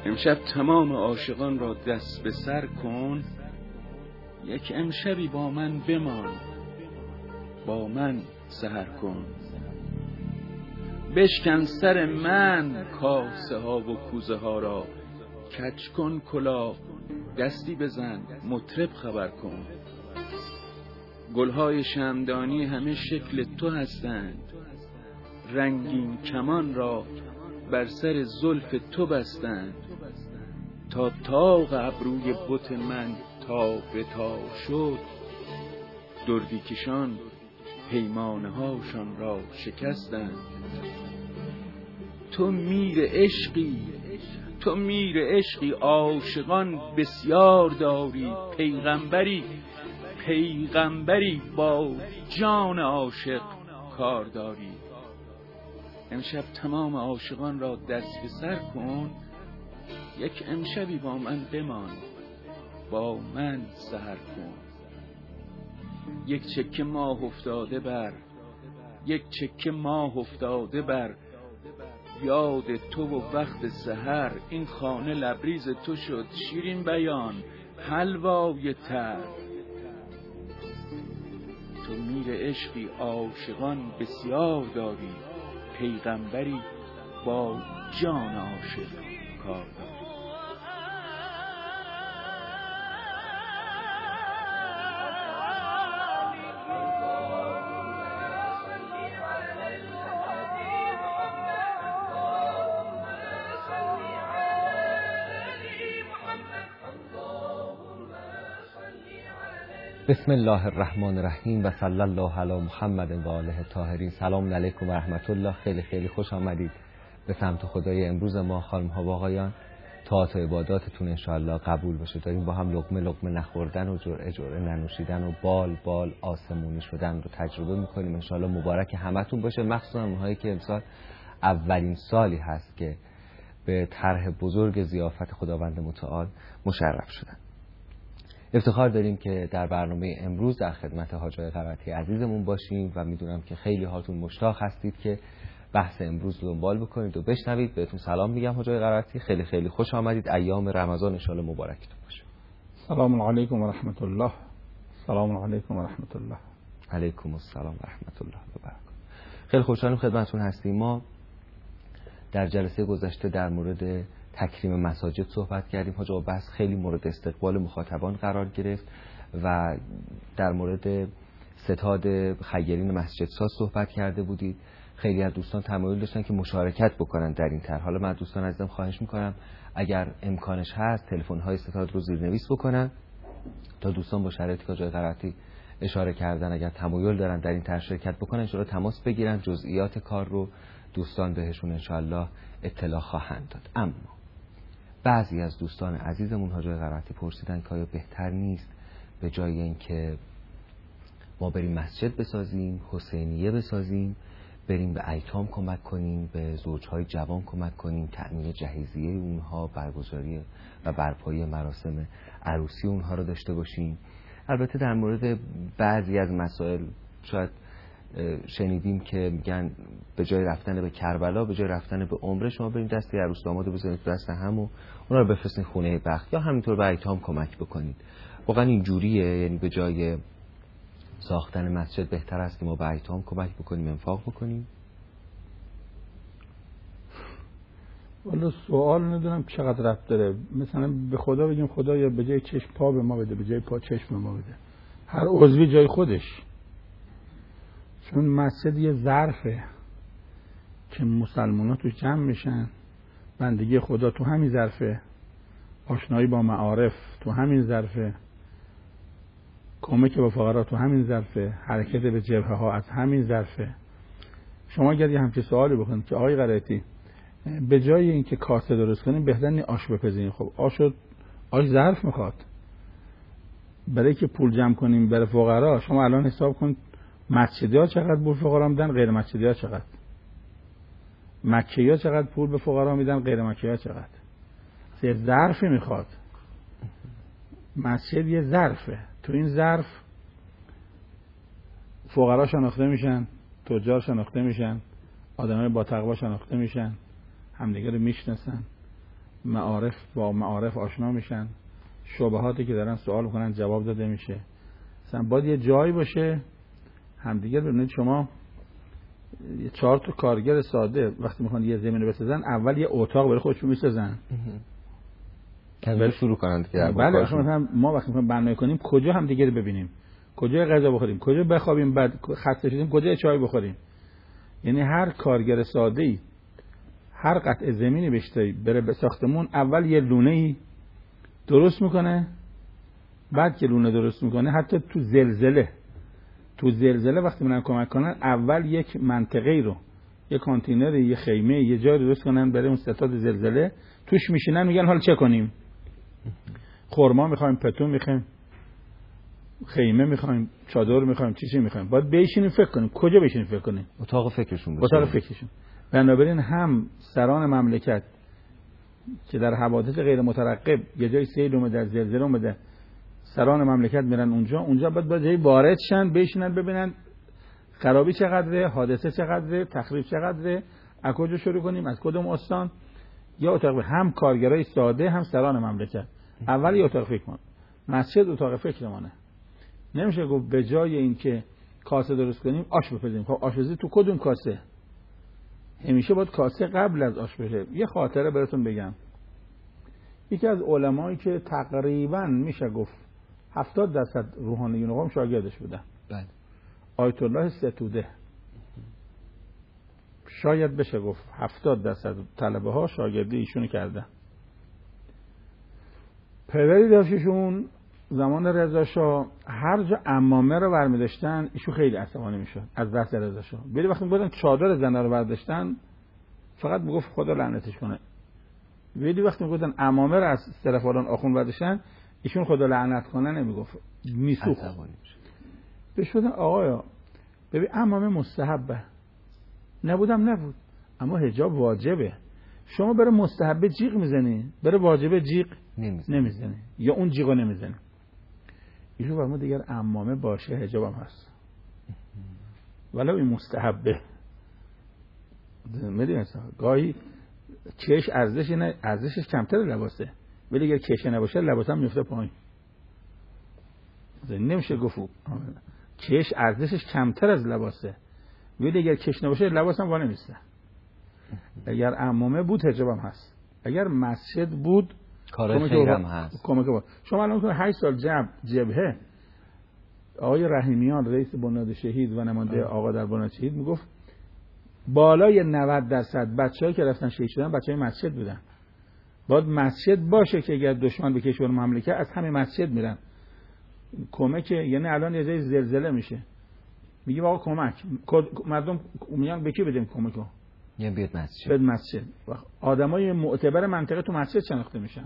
امشب تمام عاشقان را دست به سر کن، یک امشبی با من بمان، با من سحر کن. بشکن سر من کاسه ها و کوزه ها را، کج کن کلاه، دستی بزن، مطرب خبر کن. گلهای شمعدانی همه شکل تو هستند، رنگین کمان را بر سر زلف تو بستند. تا طاق ابروی بت من تا به تا شد، دردی کشان پیمانه هاشان را شکستند. تو میر عشقی، تو میر عشقی، عاشقان بسیار داری. پیغمبری، پیغمبری با جان عاشق کار داری. امشب تمام عاشقان را دست به سر کن، یک امشبی با من بمان، با من سحر کن. یک چکه ماه افتاده بر، یک چکه ماه افتاده بر یاد تو و وقت سحر. این خانه لبریز تو شد شیرین بیان، حلوای تر. تو میر عشقی، عاشقان بسیار داری. پیغمبری با جان عاشق کار داری. بسم الله الرحمن الرحیم و صلی الله علی محمد و آله الطاهرین. سلام علیکم و رحمت الله. خیلی خیلی خوش آمدید به سمت خدای امروز ما. خانم ها و آقایان، طاعت و عباداتتون انشاءالله قبول بشه. داریم با هم لقمه لقمه نخوردن و جرعه جرعه ننوشیدن و بال بال آسمونی شدن رو تجربه میکنیم. انشاءالله مبارک همتون باشه، مخصوصا اونهایی که امسال اولین سالی هست که به طرح بزرگ ضیافت خداوند متعال مشرف شدن. افتخار داریم که در برنامه امروز در خدمت حاج آقای قرائتی عزیزمون باشیم و میدونم که خیلی هاتون مشتاق هستید که بحث امروز رو دنبال بکنید و بشنوید. بهتون سلام میگم حاج آقای قرائتی، خیلی خیلی خوش آمدید. ایام رمضان ان شاءالله مبارکتون باشه. سلام علیکم و رحمت الله. سلام علیکم و رحمت الله. علیکم السلام و رحمت الله و برکاته. خیلی خوشحالم خدمتتون هستیم. ما در جلسه گذشته در مورد تکریم مساجد صحبت کردیم. حاج آقا بحث خیلی مورد استقبال مخاطبان قرار گرفت و در مورد ستاد خیرین مسجد ساز صحبت کرده بودید. خیلی از دوستان تمایل داشتن که مشارکت بکنن در این طرح. حالا من دوستان عزیزم خواهش میکنم اگر امکانش هست تلفن های ستاد رو زیرنویس بکنن تا دوستان با شرایطی که جای قرائتی اشاره کردن اگر تمایل دارن در این طرح شرکت بکنن ان تماس بگیرن. جزئیات کار رو دوستان بهشون انشاءالله اطلاع خواهند داد. اما بعضی از دوستان عزیزمون حاج آقای قرائتی پرسیدن که آیا بهتر نیست به جای اینکه ما بریم مسجد بسازیم، حسینیه بسازیم، بریم به ایتام کمک کنیم، به زوجهای جوان کمک کنیم، تأمین جهیزیه اونها، برگزاری و برپایی مراسم عروسی اونها رو داشته باشیم. البته در مورد بعضی از مسائل شاید شنیدیم که میگن به جای رفتن به کربلا، به جای رفتن به عمره، شما بریم دست عروس دامادو بزنید دست هم و اونا رو بفرستین خونه بخت یا همینطور به ایتام کمک بکنید. واقعا اینجوریه؟ یعنی به جای ساختن مسجد بهتر است که ما به ایتام کمک بکنیم، انفاق بکنیم؟ والا سوال ندونم چقدر ربط داره. مثلا به خدا بگیم خدایا به جای چشم پا به ما بده، به جای پا چشم به ما بده. هر عضوی جای خودش. چون مسجد یه ظرفه که مسلمان ها توش جمع میشن، بندگی خدا تو همین ظرفه، آشنایی با معارف تو همین ظرفه، کمک به فقرا تو همین ظرفه، حرکت به جبهه ها از همین ظرفه. شما اگر یه همچین سوالی بکنید که آقای قرائتی به جای اینکه کاسه درست کنیم بهتر نیست آش بپزیم. خب آش ظرف میخواد. برای که پول جمع کنیم برای فقرا، شما الان حساب کن مسجدی ها چقدر پول فقرا میدن، غیر مسجدی ها چقدر، مکه‌ای ها چقدر پول به فقرا میدن، غیر مکه‌ای ها چقدر. یه ظرفی میخواد. مسجد یه ظرفه، تو این ظرف فقرا شناخته میشن، تجار شناخته میشن، آدمای با تقوا شناخته میشن، همدیگه رو میشناسن، معارف با معارف آشنا میشن، شبهاتی که دارن سوال میکنن جواب داده میشه. مثلا باید یه جایی باشه همدیگه ببینید. شما 4 تا کارگر ساده وقتی میخوان یه زمین رو بسازن، اول یه اتاق برای خودشون میسازن که شروع کنن که بله. مثلا ما وقتی میخوایم برنامه کنیم کجا همدیگه رو ببینیم، کجا غذا بخوریم، کجا بخوابیم، بعد خسته شدیم کجا چای بخوریم. یعنی هر کارگر ساده‌ای هر قطعه زمینی بشته بره به ساختمون، اول یه لونه‌ای درست میکنه، بعد که لونه درست میکنه حتی تو زلزله وقتی میرن کمک کنن، اول یک منطقه‌ای رو، یه کانتینر، یه خیمه، یه جای درست کنن برای اون ستاد زلزله، توش میشینن میگن حالا چه کنیم؟ خرما میخوایم، پتو میخوایم، خیمه میخوایم، چادر میخوایم، چی میخوایم. باید بشینیم فکر کنیم کجا بشینیم فکر کنیم. اتاق فکرشون. بنابراین هم سران مملکت که در حوادث غیر مترقب یه جای سیل اومده، زلزله اومده، سران مملکت میرن اونجا باید جای وارد شن، بشینن ببینن خرابی چقدره، حادثه چقدره، تخریب چقدره، از کجا شروع کنیم، از کدوم استان. یا اتاق هم کارگرای ساده هم سران مملکت اول یه اتاق فکر کن. مسجد اتاق فکرمونه. نمیشه گفت به جای اینکه کاسه درست کنیم آش بپزیم. خب آشپزی تو کدوم کاسه؟ همیشه باید کاسه قبل از آش بشه. یه خاطره براتون بگم. یکی از علمایی که تقریبا میشه گفت 70% روحانیون قوم شاگردش بودن، بله، آیت الله ستوده، شاید بشه گفت 70% طلبه ها شاگردی ایشونو کردن. پدری داشتشون زمان رضا شاه هر جا عمامه رو برمی‌داشتن ایشون خیلی عصبانی میشد از دست رضا شاه. ولی وقتی می‌گفتن چادر زنه رو برداشتن فقط میگفت خدا لعنتش کنه. ولی وقتی می‌گفتن عمامه رو از طرف فلان آخوند برداشتن ایشون خدا لعنت کنه نمیگفت، میسوخت. بشودن آقایا ببین عمامه مستحبه، نبود اما حجاب واجبه. شما برای مستحبه جیغ میزنی، برای واجبه جیغ نمیزنی یا اون جیغو نمیزنی. ایشون فرمود دیگر عمامه باشه حجابم هست ولو این مستحبه. میدونی مثلا گاهی چش ارزشش کمتر لباسه، ولی اگر کشه نباشه لباسم میفته پایین. نمیشه گفت چش ارزشش کمتر از لباسه، ولی اگر کش نباشه لباسم وا نمیسته. اگر عمامه بود حجابم هست، اگر مسجد بود کار خیرم هست. شما الان 8 سال جبهه آقای رحیمیان رئیس بنیاد شهید و نماینده آقا در بنیاد شهید میگفت بالای 90% بچه‌ای که رفتن شهید شدن بچه‌های مسجد بودن. باید مسجد باشه که اگر دشمن به کشور مملکت از همین مسجد میرن کمک. یعنی الان یه جای زلزله میشه میگیم آقا کمک، مردم میگن به کی بدیم کمکو؟ یعنی بیاد مسجد. آدمای معتبر منطقه تو مسجد شناخته میشن.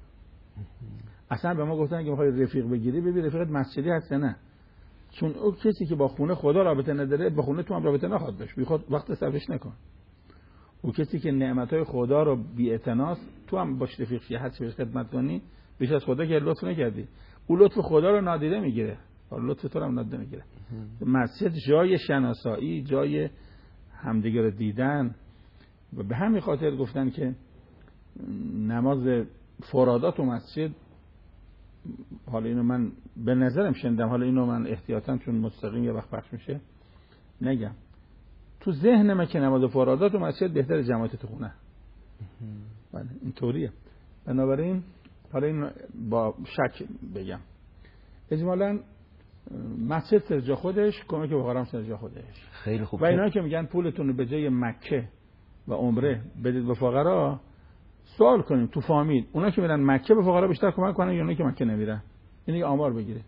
اصلا به ما گفتن که میخوای رفیق بگیری ببین رفیقت مسجدی هست نه، چون اون کسی که با خونه خدا رابطه نداره با خونه تو هم رابطه نخواد داشت، بیخود وقت صرفش نکن. اون کسی که نعمتهای خدا رو بی‌اعتناس تو هم باش رفیق شی، هست بهش خدمت کنی، بیش از خدا که لطف نکردی اون لطف خدا رو نادیده میگیره، لطف تو رو هم نادیده میگیره. مسجد جای شناسایی، جای همدیگه رو دیدن و به همین خاطر گفتن که نماز فرادات و مسجد، حالا اینو من به نظرم شنیدم، حالا اینو من احتیاطاً چون مستقیم یه وقت پخش میشه نگم، تو ذهن من که نماز فرادات و مسجد بهتر جماعت تو خونه. بله اینطوریه. بنابراین حالا این با شک بگم اجمالاً مسجد سر جا خودش، کمک فقرا سر جا خودش. خیلی خوب. و اینا که میگن پولتون رو به جای مکه و عمره بدید به فقرا، سوال کنیم تو فامیل اونا که میرن مکه به فقرا بیشتر کمک کنن یا اونا که مکه نمیرن؟ اینو آمار بگیرید.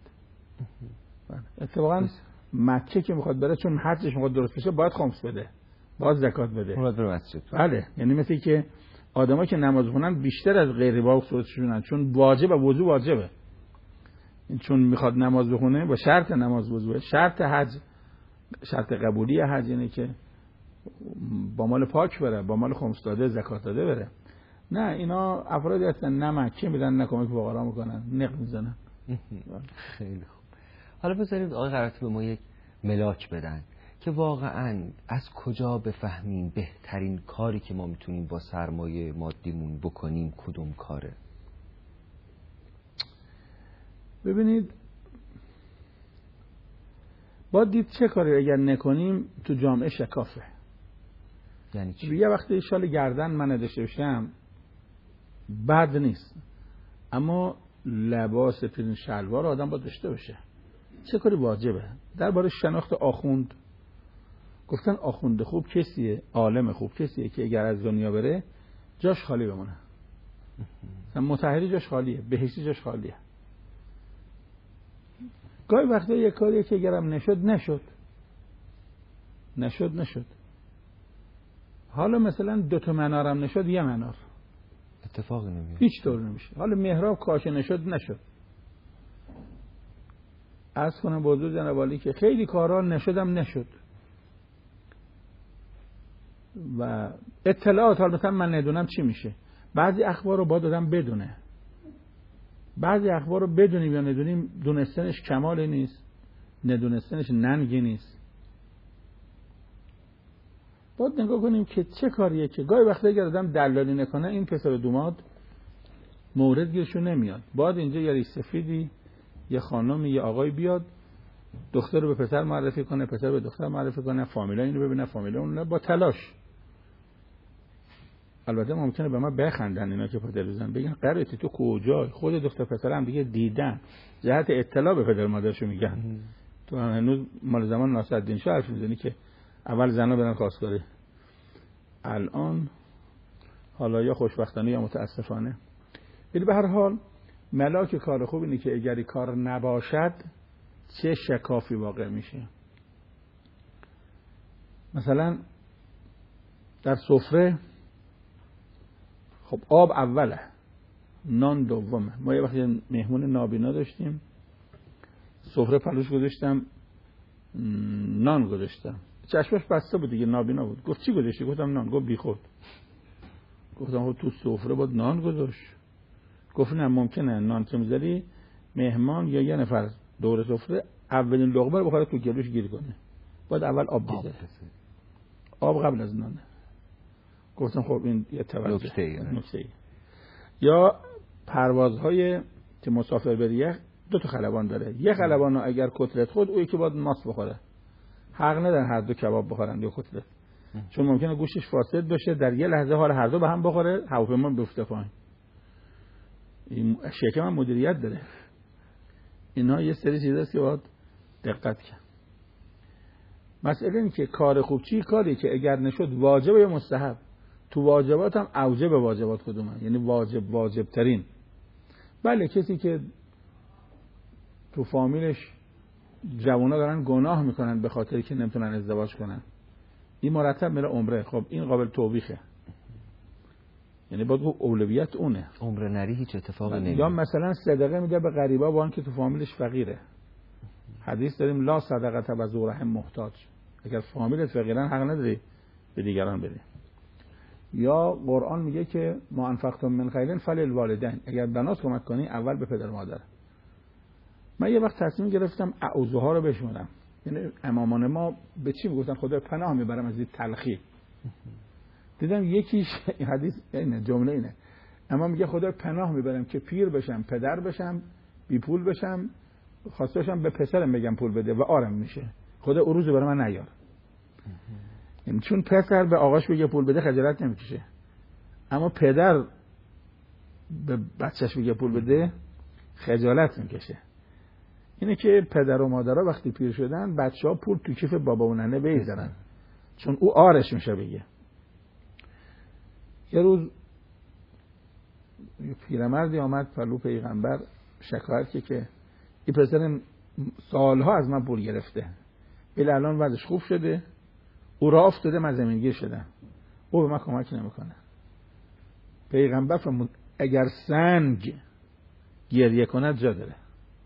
اتفاقا مکه که میخواد بره چون حجش میخواد درست بشه باید خمس بده، باید زکات بده. باید بره مسجد. بله یعنی مثل که آدمایی که نماز خونن بیشتر از غیر واقع صورتشونن، چون واجب و وضو واجبه. چون میخواد نماز بخونه با شرط نماز وضو، شرط حج، شرط قبولی حج اینه که با مال پاک بره، با مال خمس داده زکات داده بره. نه اینا افرادی هستن نه مکه میدن نه کمک فقرا میکنن، نق میزنن. خیلی خوب. حالا بذارید آقای قرائتی به ما یک ملاک بدن که واقعا از کجا بفهمیم بهترین کاری که ما میتونیم با سرمایه مادیمون بکنیم کدوم کاره؟ ببینید باید دید چه کاری اگر نکنیم تو جامعه شکافه. یعنی چی؟ یه وقتی شال گردن من داشته باشم بد نیست، اما لباس پرین شلوار آدم باید داشته باشه. چه کاری واجبه؟ درباره شناخت آخوند گفتن آخوند خوب کسیه، عالم خوب کسیه که اگر از دنیا بره جاش خالی بمونه. مطهری جاش خالیه، بهشتی جاش خالیه. گاهی وقتا یه کاریه که اگرم نشد. حالا مثلا 2 منارم نشد، 1 منار اتفاقی نمیاد، هیچ طور نمیشه. حالا محراب کاشه نشد. عرض کنم با حضور جناب عالی که خیلی کارا نشد و اطلاعات، حالا مثلا من ندونم چی میشه. بعضی اخبار رو باید آدم بدونه، بعضی اخبار رو بدونیم یا ندونیم، دونستنش کمال نیست، ندونستنش ننگی نیست. باید نگاه کنیم که چه کاریه که گاهی وقتا اگر آدم دلالی نکنه این پسر و دوماد مورد گیرشون نمیاد. باید اینجا یه ریش سفیدی، یه خانمی، یه آقای بیاد دختر رو به پسر معرفی کنه، پسر به دختر معرفی کنه، فامیلا اینو ببینه، فامیلا اون، با تلاش. البته ممکنه به ما بخندن اینا که پدر بزن، بگن قرارتی تو کجای؟ خود دختر پسر هم دیگه دیدن، جهت اطلاع به پدر مادرشو میگن. تو هنوز مال زمان ناصرالدین شاه حرف میزنی که اول زنا برن خواستگاری. الان حالا یا خوشبختانه یا متاسفانه، ولی به هر حال ملاک کار خوب اینه که اگری کار نباشد چه شکافی واقع میشه. مثلا در سفره خب آب اوله، نان دومه. ما یه وقتی مهمون نابینا داشتیم، سفره پلوش گذاشتم، نان گذاشتم، چشمش بسته بود دیگه، نابینا بود. گفت چی گذاشتی؟ گفتم نان. گفت بی خود. گفتم خب تو سفره بود نان گذاشت. گفت نه، ممکنه نان که میذاری مهمان یا یه نفر دور سفره اولین لقمه رو بخوره تو گلوش گیر کنه، باید اول آب بذاره. آب قبل از نانه. گفتم خب این یه نکته. یا پروازهای که مسافر بره 2 تا خلبان داره. یه خلبانو اگر کتلت خود، او یکی باید ماست بخوره. حق ندارن هر دو کباب بخورن یا کتلت، چون ممکنه گوشتش فاسد بشه، در یه لحظه حال هر دو به هم بخوره، هواپیما بیفته پایین. این شرکت هم مدیریت داره. اینا یه سری چیزاست که باید دقت کرد. مسئله این که کار خوب چی؟ کاری که اگر نشد واجب یا مستحب. تو واجبات هم اوجب واجبات کدومه؟ یعنی واجب ترین. بله کسی که تو فامیلش جوانا دارن گناه میکنن به خاطر که نمیتونن ازدواج کنن، این مرتب میره عمره، خب این قابل توبیخه. یعنی باید اولویت اونه. عمره نری هیچ اتفاقی نمیفته. یا مثلا صدقه میده به غریبا با اینکه تو فامیلش فقیره. حدیث داریم لا صدقه بزورهم محتاج. اگر فامیلت فقیرن حق نداری به دیگران بدی. یا قرآن میگه که ما انفقتم من خیرین فللوالدین، اگر بنات کمک کنی اول به پدر مادر. من یه وقت تصمیم گرفتم اعوذها رو بشمونم. یعنی امامان ما به چی میگفتن؟ خدا پناه میبرم از این تلخی. دیدم یکیش حدیث اینه، جمله اینه، اما میگه خدا پناه میبرم که پیر بشم، پدر بشم، بی پول بشم، خواسته باشم به پسرم بگم پول بده و آرم میشه. خدا اون روز برای من نیار. یعنی چون پسر به آقاش بگه پول بده خجالت نمیکشه، اما پدر به بچهش بگه پول بده خجالت میکشه. اینه که پدر و مادرها وقتی پیر شدن بچه‌ها پول تو کیف بابا و ننه بذارن، چون او آرش میشه بگه. یه روز یه پیرمردی آمد پلو پیغمبر شکایت که این پسر سالها از من پول گرفته، ولی الان وضعش خوب شده، او راه افتاده، من زمینگیر شدم، او به من کمک نمیکنه. پیغمبر فرمود اگر سنگ گریه کند جا داره.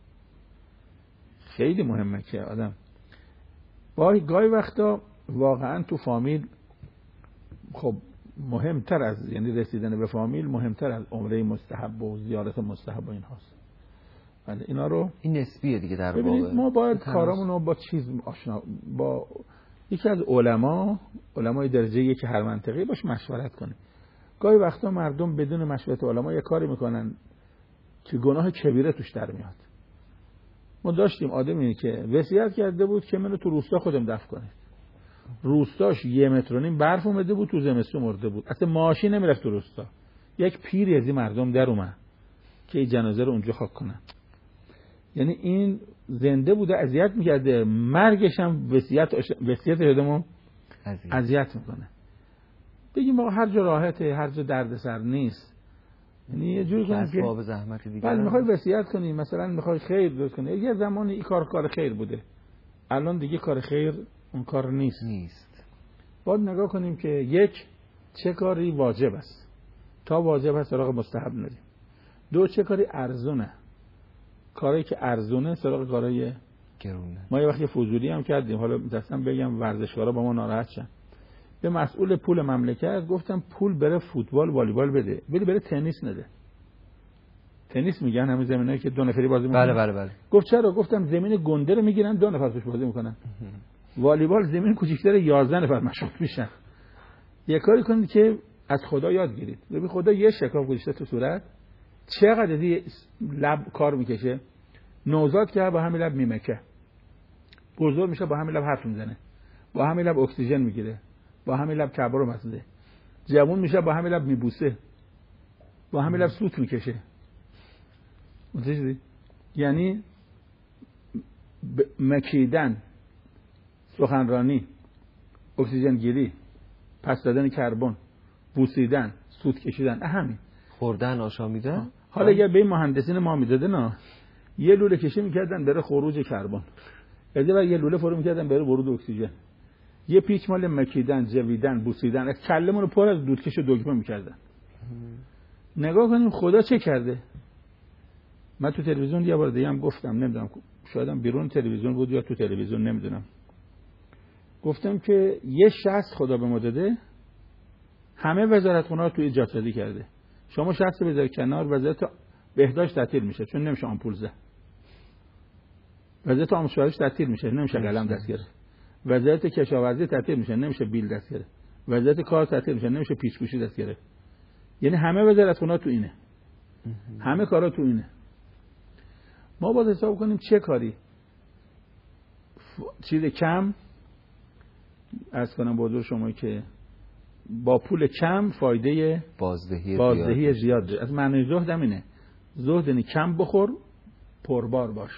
خیلی مهمه که آدم گاهی وقتا واقعا تو فامیل خب مهمتر از، یعنی رسیدن به فامیل مهمتر از عمره مستحب و زیارت مستحب و این هاست. ولی اینا رو این نسبیه دیگه در واقع. ما باید کارامون رو با چیز آشنا، با یکی از علمای درجه یک هر منطقه باش مشورت کنه. گاهی وقتا مردم بدون مشورت علما یه کاری میکنن که گناه کبیره توش در میاد. ما داشتیم آدمی که وصیت کرده بود که منو تو روستا خودم دفن کنید. روستاش 1.5 متر برف اومده بود، تو زمستون مرده بود، اصلا ماشین نمیرفت تو روستا. یک پیری از این مردم در اومد که این جنازه رو اونجا خاک کنن. یعنی این زنده بوده اذیت میکرده، مرگش هم وصیت شدمو اذیت میکنه. بگیم ما هر جا راحته، هر جا دردسر نیست، یعنی یه جوری کنیم که باب زحمت دیگه بعد میخوای وصیت کنی، مثلا میخوای خیر درست کنی. یه زمانی این کار خیر بوده، الان دیگه کار خیر اون کار نیست. باید نگاه کنیم که یک، چه کاری واجب است، تا واجب است سراغ مستحب نریم. دو، چه کاری ارزونه، کاری که ارزونه سراغ کارای گرونه. ما یه وقتی فضولی هم کردیم، حالا می‌خواستم بگم ورزشکارا با ما ناراحت شن. به مسئول پول مملکت گفتم پول بره فوتبال والیبال بده، ولی بره تنیس نده. تنیس میگن همین زمینایی که 2 نفری بازی میکنن. بله. گفت چرا؟ گفتم زمین گنده رو میگیرن 2 نفر توش بازی میکنن. والیبال زمین کوچیک‌تر 11 نفر مشغول میشن. یه کاری کنید که از خدا یاد گیرید. ببین خدا یه شکاف گذاشته تو صورت، چقدر از لب کار میکشه. نوزاد که با همین لب میمکه، بزرگ میشه با همین لب حرف میزنه، با همین لب اکسیژن میگیره، با همین لب کبر رو مسده، جوون میشه با همین لب میبوسه، با همین لب سوت میکشه. متوجه؟ یعنی مکیدن، سخنرانی، اکسیژن گیری، پس دادن کربن، بوسیدن، سوت کشیدن، همین. خوردن، آشامیدن. حالا اگه به مهندسین ما میدادن یه لوله کشی میکردن بره خروج کربن، یه لوله فرو میکردن بره ورود اکسیژن، یه پیچ مال مکیدن، جویدن، بوسیدن، از کلمون رو پر از دودکش و دکمه میکردن. نگاه کنیم خدا چه کرده. من تو تلویزیون یه بار دیگه هم گفتم، نمیدونم شاید هم بیرون تلویزیون بود یا تو تلویزیون، نمیدونم، گفتم که یه شخص خدا به ما داده، همه وزارتخونه‌ها تو ایجاد سازی کرده. شما شخص بذار کنار، وزارت بهداشت تعطیل میشه چون نمیشه آمپول زد، وزارت آموزش تعطیل میشه نمیشه قلم دست گرفت، وزارت کشاورزی تعطیل میشه نمیشه بیل دست گرفت، وزارت کار تعطیل میشه نمیشه پیچ‌پوشی دست گرفت. یعنی همه وزارتخونه‌ها تو اینه، همه کارا تو اینه. ما باید حساب کنیم چه کاری چیز کم عرض کنم به حضور شما که با پول کم فایده بازدهی زیاد داره. از معنی زهد هم اینه، زهد یعنی کم بخور پربار باش،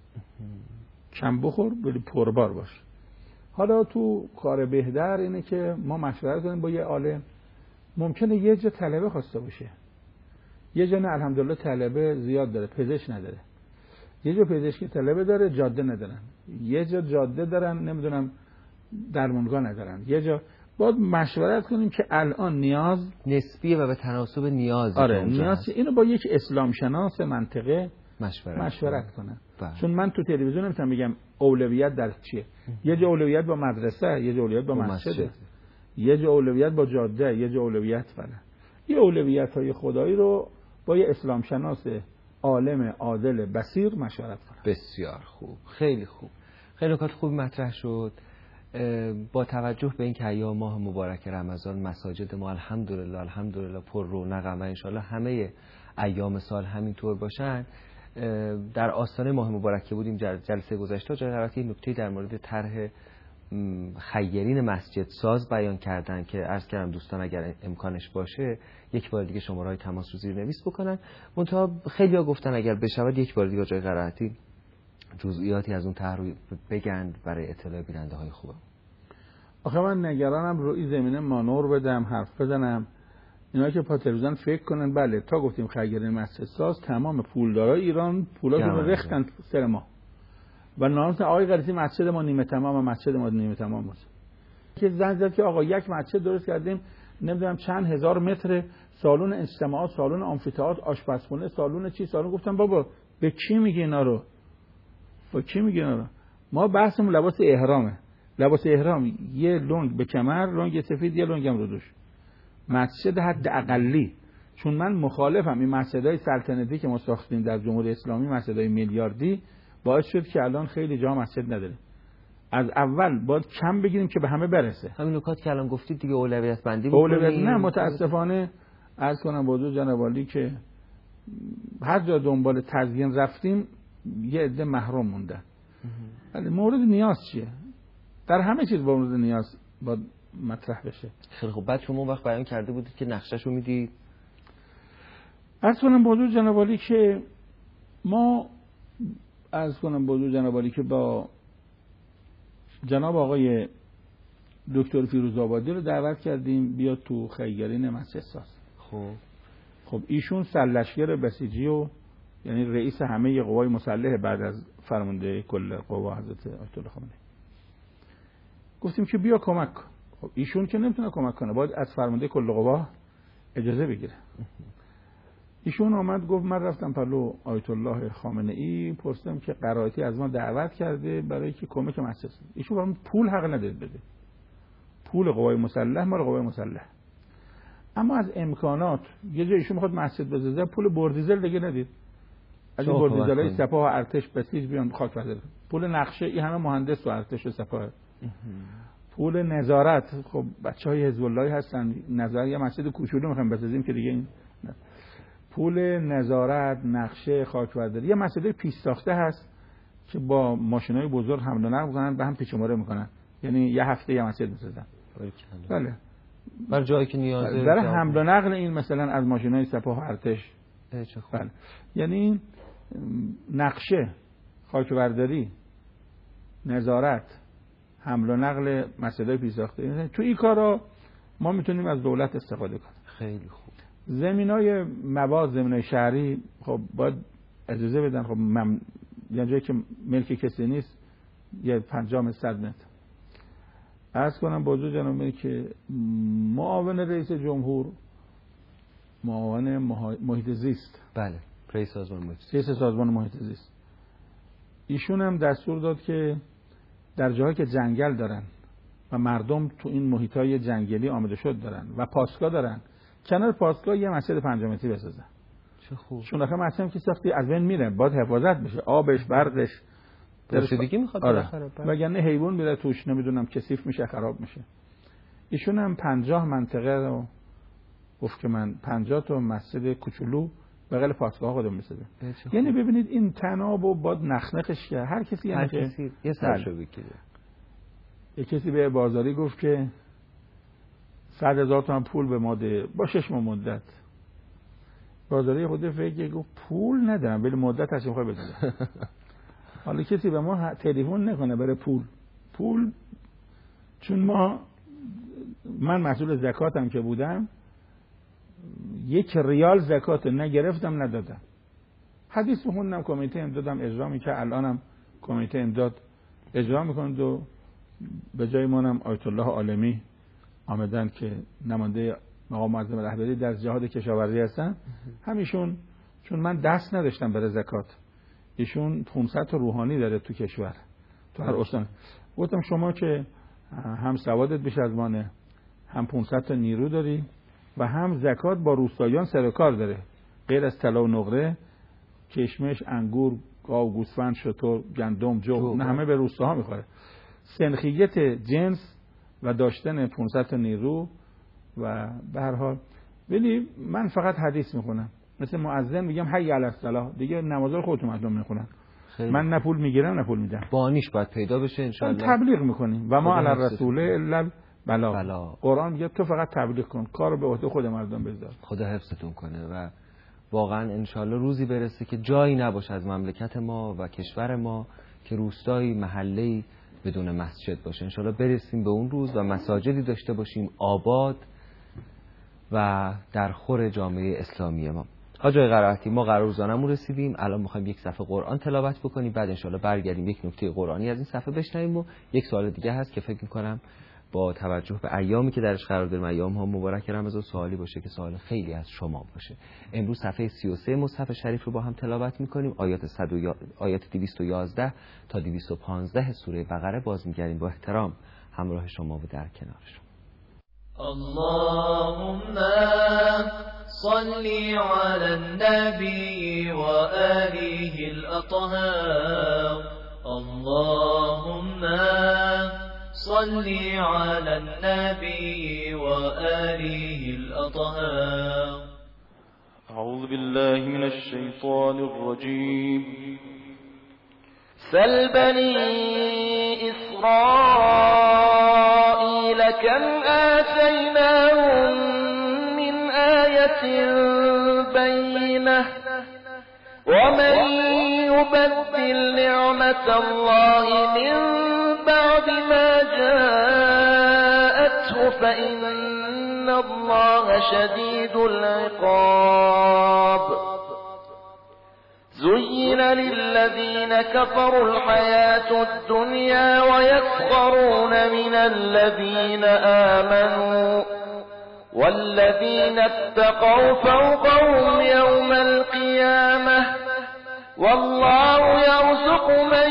کم بخور ولی پربار باش. حالا تو کار بهتر اینه که ما مشورت کنیم با یه عالم. ممکنه یه جا طلبه خواسته باشه، یه جا نه الحمدلله طلبه زیاد داره، پزشک نداره، یه جا پزشکی طلبه داره جاده ندارن، یه جا جاده دارن نمیدونم درمانگاه ندارن، یه جا. باید مشورت کنیم که الان نیاز نسبیه و به تناسب نیاز. آره نیاز، اینو با یک اسلام شناس منطقه مشورت کنن. چون من تو تلویزیون نمیتونم بگم اولویت در چیه. یه جا اولویت با مدرسه، یه جا اولویت با مسجد، یه جا اولویت با جاده، یه جا اولویت فلان. یه اولویت‌های خدایی رو با یه اسلام شناس عالم عادل بصیر مشورت کنن. بسیار خوب، خیلی خوب، خیلی نکات خوب مطرح شد. با توجه به این که ایام ماه مبارک رمضان مساجد ما الحمدلله پر رونق و انشالله همه ایام سال همینطور باشن. در آستانه ماه مبارک که بودیم جلسه گذشته جای قرارتی نکته در مورد طرح خیرین مسجد ساز بیان کردن که عرض کردم دوستان اگر امکانش باشه یک بار دیگه شماره‌های تماس رو زیرنویس بکنن. منتها خیلی‌ها گفتن اگر بشود یک بار دیگه جای قرارتی جزئیاتی از اون طرح رو بگن برای اطلاع بیننده‌های خوبه. آخه من نگرانم رو این زمینه مانور بدم، حرف بزنم، اینا که پا تلویزیون فکر کنن بله تا گفتیم خیرین مسجد ساز تمام پولدارای ایران پولاشون رو ریختن سر ما و نامت آقای قریسی مسجد ما نیمه تمام و مسجد ما نیمه تمام بود. که زنگ زد که آقا یک مسجد درست کردیم نمیدونم چند هزار متر، سالن اجتماعات، سالن آمفی‌تئاتر، آشپزخونه، سالن چی سالن. گفتم بابا به کی میگی اینا رو؟ با کی میگی اینا رو؟ ما بحثمون لباس احرامه. لباس احرام یه لنگ به کمر، لنگ سفید، یه لنگ هم رو دوش. مسجد حد اقلی، چون من مخالفم این مسجدهای سلطنتی که ما ساختیم در جمهوری اسلامی، مسجدهای میلیاردی باعث شد که الان خیلی جا مسجد نداره. از اول باید کم بگیریم که به همه برسه. همین نکات که الان گفتید دیگه اولویت بندی اولویت نه، متاسفانه عرض کنم با حضور جناب عالی که هر جا دنبال تزیین رفتیم یه عده محروم موندن. ولی مورد نیاز چیه؟ در همه چیز با مورد نیاز باید مطرح بشه. خیلی خوب. بعد شما وقت بیان کرده بودید که نقشه‌شو میدید. عرض کنم با حضور جناب عالی که ما با جناب آقای دکتر فیروزآبادی رو دعوت کردیم بیاد تو خیگرین مسجد ساز. خب ایشون سرلشکر بسیجی و یعنی رئیس همه قوای مسلح بعد از فرمانده کل قوا حضرت آیت الله خامنه‌ای. گفتیم که بیا کمک کن. خب ایشون که نمیتونه کمک کنه، باید از فرمانده کل قوا اجازه بگیره. ایشون آمد گفت من رفتم پلو آیت الله خامنه‌ای پرسیدم که قرائتی از ما دعوت کرده برای که کمک مسجد. ایشون برام پول حق نداد بده. پول قوای مسلح مال قوای مسلح. اما از امکانات یه جای ایشون میخواد مسجد بسازه، پول بردیزل دیگه ندید. از این بردیزلای سپاه و ارتش بسیج بیان خاک بده. پول نقشه این همه مهندس و ارتش و سپاه. پول نظارت، خب بچهای حزب الله هستن، نظارت یه مسجد کوچولو میخوایم بسازیم که دیگه این پول نظارت، نقشه، خاکبرداری. یه مسئله پیش ساخته هست که با ماشینای بزرگ حمل و نقل می‌کنن، به هم پیچ‌وماره می‌کنن. یعنی یه هفته یه مسجد می‌سازن. بله. برای جایی که نیازه برای حمل و نقل این مثلا از ماشینای سپاه و ارتش. بله. یعنی نقشه، خاکبرداری، نظارت، حمل و نقل مسئله پیش ساخته. تو این کارا ما میتونیم از دولت استفاده کنیم. خیلی خوب. زمینای مواد، زمینای شهری خب باید اجازه بدن. خب یه جایی که ملک کسی نیست یه 50 متر. عرض کنم با حضور جناب که معاون رئیس جمهور، معاون محیط زیست، بله، رئیس سازمان محیط زیست، ایشون هم دستور داد که در جاهایی که جنگل دارن و مردم تو این محیطای جنگلی آمده شد دارن و پاسگاه دارن، کنار پاسگاه یه مسجد 5 متری بسازن. چه خوب. چون آخه مسجد که ساختی از بین میره، باید حفاظت بشه، آبش، برقش، رسیدگی میخواد بالاخره. وگرنه حیوان میره توش، نمیدونم کثیف میشه، خراب میشه. ایشون هم 50 منطقه رو گفت که من 50 تا مسجد کوچولو بغل پاسگاه خودم میسازم. یعنی ببینید این تناب و باید نخنخش که هر کسی یه سرشو بگیره. یه کسی به بازاری گفت که 100,000 تومان پول به ما ده با 6 ماه مدت. بازاری خود فکر گفت پول ندارم ولی مدت هست میخوای بدم. حالا کسی به ما تلفن نکنه برای پول چون من مسئول زکاتم که بودم 1 ریال زکات نگرفتم ندادم. حدیث خوندم، کمیته امدادم اجرا میکنه، الانم کمیته امداد اجرا میکنند و به جای منم آیت الله عالمی آمدن که نماینده مقام معظم رهبری در جهاد کشاورزی هستن. همیشون چون من دست نداشتم برای زکات، ایشون 500 تا روحانی داره تو کشور، تو هر استان. گفتم شما که هم سوادت بیش از مانه، هم 500 تا نیرو داری و هم زکات با روستاییان سر و کار داره، غیر از طلا و نقره، کشمش، انگور، گاو، گوسفند، شتر، گندم، جو، نه همه به روستاها میخوره. سنخیت جنس و داشتن 500 تا نیرو و به هر حال. ولی من فقط حدیث میخونم، مثل مؤذن میگم حی علی الصلاه، دیگه نمازا رو خودتون مردم میخونن. من نه پول میگیرم نه پول میدم. بانیش باید پیدا بشه ان شاء الله. تبلیغ میکنیم و ما علی الرسول الا البلاغ. قرآن میگه تو فقط تبلیغ کن، کارو به عهده خود مردم بذار. خدا حفظتون کنه و واقعا ان شاء الله روزی برسه که جایی نباشه از مملکت ما و کشور ما که روستایی، محله‌ای بدون مسجد باشه. ان شاء الله برسیم به اون روز و مساجدی داشته باشیم آباد و در خور جامعه اسلامی ما. آقای قرائتی، ما قرار روزانمون رسیدیم، الان می‌خوایم یک صفحه قرآن تلاوت بکنیم، بعد ان شاء الله برگردیم یک نکته قرآنی از این صفحه بشنویم و یک سوال دیگه هست که فکر می‌کنم با توجه به ایامی که درش قرار داریم، ایام‌ها مبارک رمضان، سوالی باشه که سوال خیلی از شما باشه. امروز صفحه 33 مصحف شریف رو با هم تلاوت می‌کنیم، آیات 211 تا 215 سوره بقره. باز می‌گردیم با احترام همراه شما و در کنار شما. اللهم صل على النبي وآله الأطهار اللهم صل على النبي وآله الأطهار. أعوذ بالله من الشيطان الرجيم. سل بني إسرائيل كم آتيناهم من آية بينة ومن يبدل نعمة الله من بعد ما جاءته فإن الله شديد العقاب. زين للذين كفروا الحياة الدنيا ويسخرون من الذين آمنوا والذين اتقوا فوقهم يوم القيامة والله يرزق من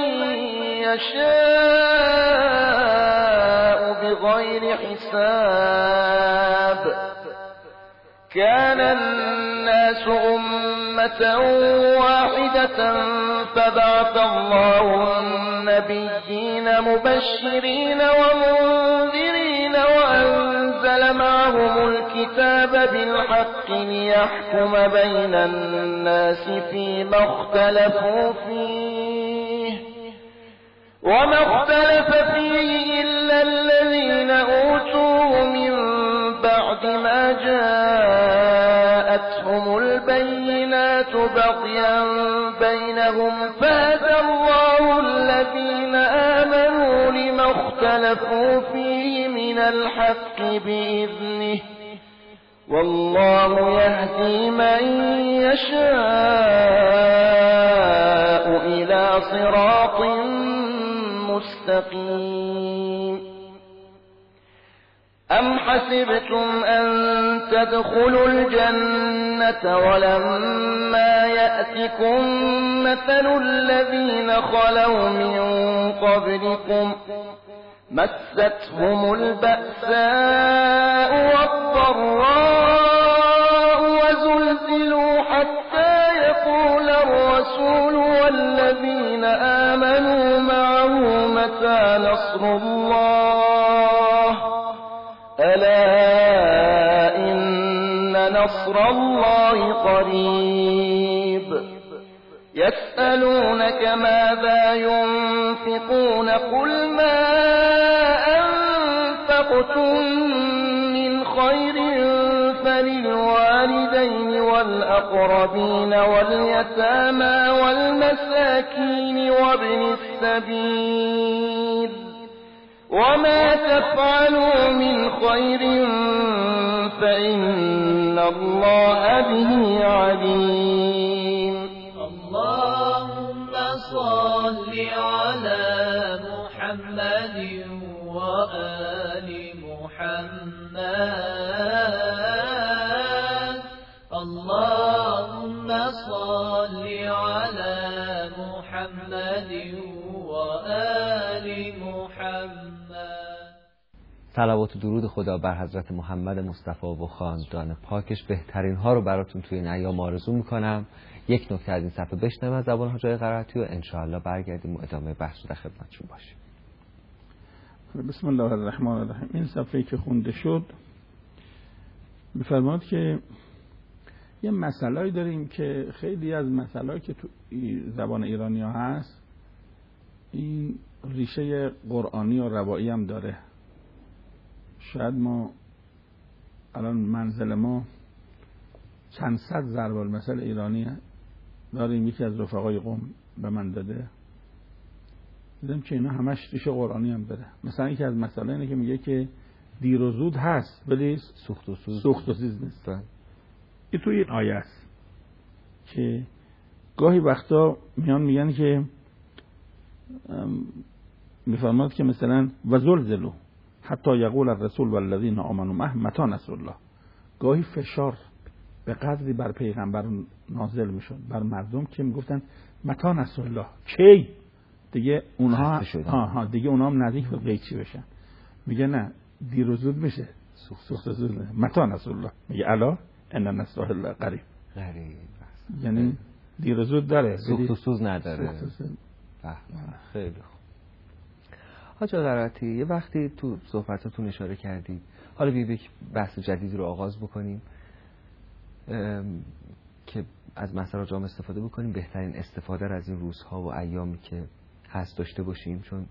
يشاء بغير حساب. كان الناس أمة واحدة فبعث الله النبيين مبشرين ومنذرين وأنزل معهم الكتاب بالحق ليحكم بين الناس فيما اختلفوا فيه وما اختلف فيه إلا الذين أوتوه من بعد ما جاءتهم البينات بغيا بينهم فهدى الله الذين آمنوا لما اختلفوا فيه من الحق بإذنه والله يهدي من يشاء إلى صراط مستقيم. أم حسبتم أن تدخلوا الجنة ولما يأتكم مثل الذين خلوا من قبلكم مستهم البأساء والضراء وزلزلوا حتى يقول الرسول والذين آمنوا معه متى نصر الله ألا إن نصر الله قريب. يسألونك ماذا ينفقون قل ما أنفقتم من خير فللوالدين والأقربين واليتامى والمساكين وابن السبيل وما تفعلوا من خير فإن الله به عليم. اللهم صل على محمد وآل محمد. اللهم صل على محمد وآل محمد. صلوات و درود خدا بر حضرت محمد مصطفی و خاندان پاکش. بهترین ها رو براتون توی این ایام آرزو میکنم. یک نکته از این صفحه بشنویم از زبان حاج آقای قرائتی و انشاءالله برگردیم و ادامه بحث رو در خدمتشون باشیم. بسم الله الرحمن الرحیم. این صفحه‌ای که خونده شد می‌فرماد که یه مسئله‌ای داریم که خیلی از مسائلی که تو زبان ایرانی‌ها هست این ریشه قرآنی و روایی هم داره. شاید ما الان منزل ما چند صد ضرب المثل ایرانی داریم. یکی از رفقای قوم به من داده، دیدم که اینا همش ریشه قرآنی هم داره. مثلا یکی از مسائل اینه که میگه که دیر و زود هست ولی سوخت و سوز نیست. این توی این آیه است که گاهی وقتا میگن که میفرماد که مثلا و زلزلوا حتی یقول الرسول والذین آمنوا معه متی نصر الله. گاهی فشار به قدری بر پیغمبر نازل میشد بر مردم که میگفتن متی نصر الله، کی دیگه اونها دیگه اونها هم نزدیک به قیچی بشن. میگه نه، دیر و زود میشه، سوخت زود نه. متی نصر الله میگه الا ان نصر الله قریب. غریب یعنی دیر و زود داره، سوخت و سوز نداره. فهم. خیلی خوب. حاج قرائتی، یه وقتی تو صحبتاتون اشاره کردید، حالا بیایید یک بحث جدیدی رو آغاز بکنیم که از مسائل جامع استفاده بکنیم، بهترین استفاده رو از این روزها و ایامی که هست داشته باشیم، چون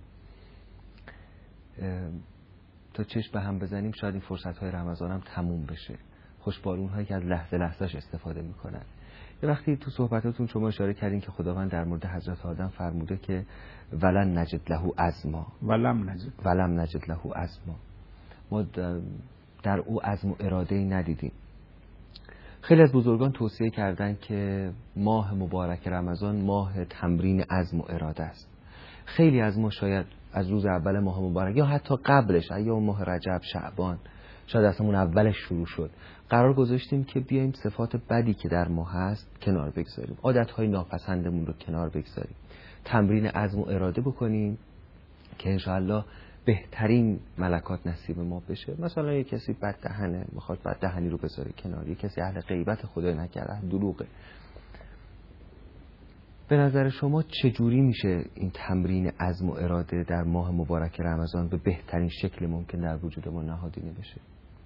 تا چشم به هم بزنیم شاید این فرصت‌های رمضان هم تموم بشه. خوشبالون هایی که از لحظه لحظهش استفاده میکنن. یه وقتی تو صحبتاتون شما اشاره کردین که خداوند در مورد حضرت آدم فرموده که ولن نجد له عزما، ولم نجد له عزما، ما در او عزم و اراده‌ای ندیدیم. خیلی از بزرگان توصیه کردن که ماه مبارک رمضان ماه تمرین عزم و اراده است. خیلی از ما شاید از روز اول ماه مبارک یا حتی قبلش، ایام ماه رجب، شعبان، شاید از همون اولش شروع شد، قرار گذاشتیم که بیایم صفات بدی که در ما هست کنار بگذاریم، عادتهای ناپسندمون رو کنار بگذاریم، تمرین عزم و اراده بکنیم که انشاءالله بهترین ملکات نصیب ما بشه. مثلا یک کسی بد دهنه، میخواد بد دهنی رو بذاره کنار، یک کسی اهل غیبت، خدای نکرده اهل دروغه. به نظر شما چجوری میشه این تمرین عزم و اراده در ماه مبارک رمضان به بهترین شکل ممکن در وجود ما نهادینه بشه؟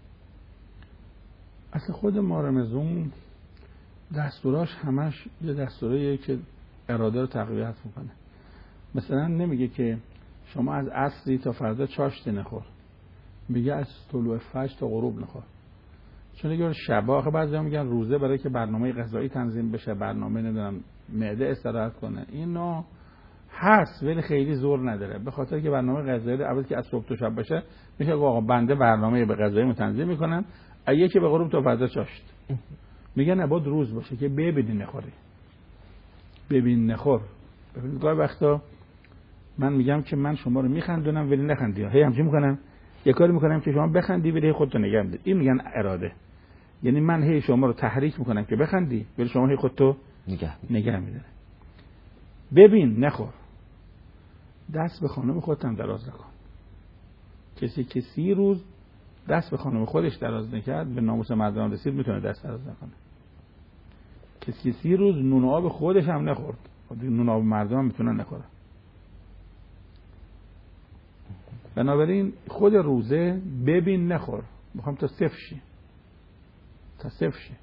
اصلا خود ماه رمضان دستوراش همش یه دستوریه که اراده رو تقویت میکنه. مثلا نمیگه که شما از عصری تا فردا چاشت نخور، میگه از طلوع فجر تا غروب نخور. چون اگر شبا، آخه بعضیا میگن روزه برای که برنامه غذایی تنظیم بشه، برنامه نمیدونم معده استراحت کنه، اینا هست ولی خیلی زور نداره. به خاطر که برنامه غذایی اول که از صبح تا شب باشه، میشه آقا بنده برنامه به غذایی تنظیم میکنم، اگه که به غروب تا فردا چاشت. میگن نباید روز باشه که ببینی نخوری، ببین نخور. ببینید گاهی وقتا من میگم که من شما رو میخندونم ولی نخندی، هی همچین میکنم، یه کاری میکنم که شما بخندی ولی خودتو نگه میداری. این میگن اراده. یعنی من هی شما رو تحریک میکنم که بخندی ولی شما هی خودتو نگه میداری. ببین نخور. دست به خانم خودت هم دراز نکن. کسی که 30 روز دست به خانم خودش دراز نکرد به ناموس مردم رسید، میتونه دست دراز نکنه. کسی که 30 روز نون و آب خودش هم نخورد، نون و آب مردم هم میتونن نخورن. بنابراین خود روزه ببین نخور، میخوام تا صفر شی.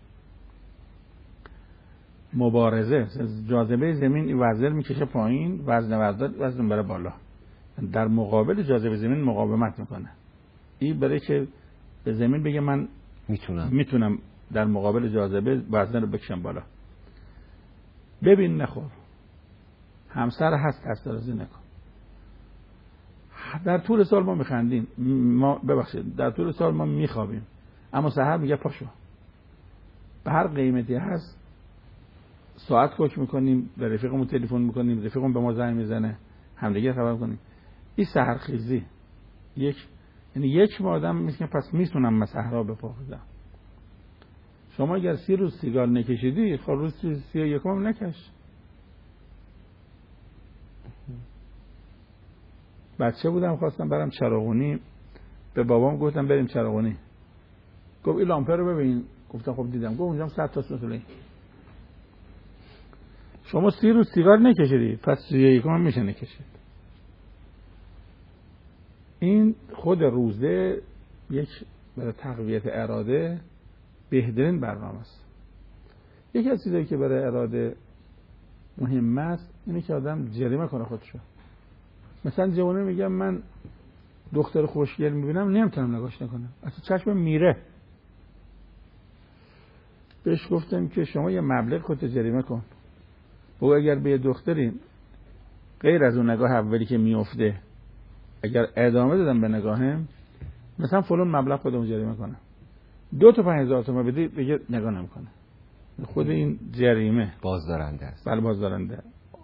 مبارزه، جاذبه زمین این وزن میکشه پایین، وزن بره بالا. در مقابل جاذبه زمین مقاومت میکنه. این برای که به زمین بگه من میتونم در مقابل جاذبه وزن رو بکشم بالا. ببین نخور. همسر هست دست درازی نکن. در طول سال ما میخندیم، در طول سال ما میخوابیم، اما سحر میگه پاشو. به هر قیمتی هست ساعت کوک میکنیم، به رفیقمون تلفن میکنیم، رفیقمون به ما زنگ میزنه، همدیگه خبر کنیم. این سحرخیزی یعنی یک آدم میگه پس میتونم من صحرا بپاخذم. شما اگر 30 روز سیگار نکشیدی، خب روز 31 هم نکش. بچه بودم خواستم برم چراغونی، به بابام گفتم بریم چراغونی، گفت این لامپه رو ببین. گفتم خب دیدم. گفت اونجا 100 تا سوسوله. شما 30 روز سیگار نکشیدی، پس 31 هم میشه نکشید. این خود روزه یک برای تقویت اراده بهترین برنامه است. یکی از چیزایی که برای اراده مهم است اینه که آدم جریمه کنه خودشو. مثلا جوانه میگم من دختر خوشگل میبینم نمیتونم نگاش نکنم، اصلا چشم میره. بهش گفتم که شما یه مبلغ خودت جریمه کن، و اگر به دختری غیر از اون نگاه اولی که میفته اگر ادامه دادم به نگاهم، مثلا فلان مبلغ خودم جریمه کنم، 2 تا 5000 تومان بدی، دیگه نگاه نمیکنه. خود این جریمه بازدارنده است. بله بازدارنده.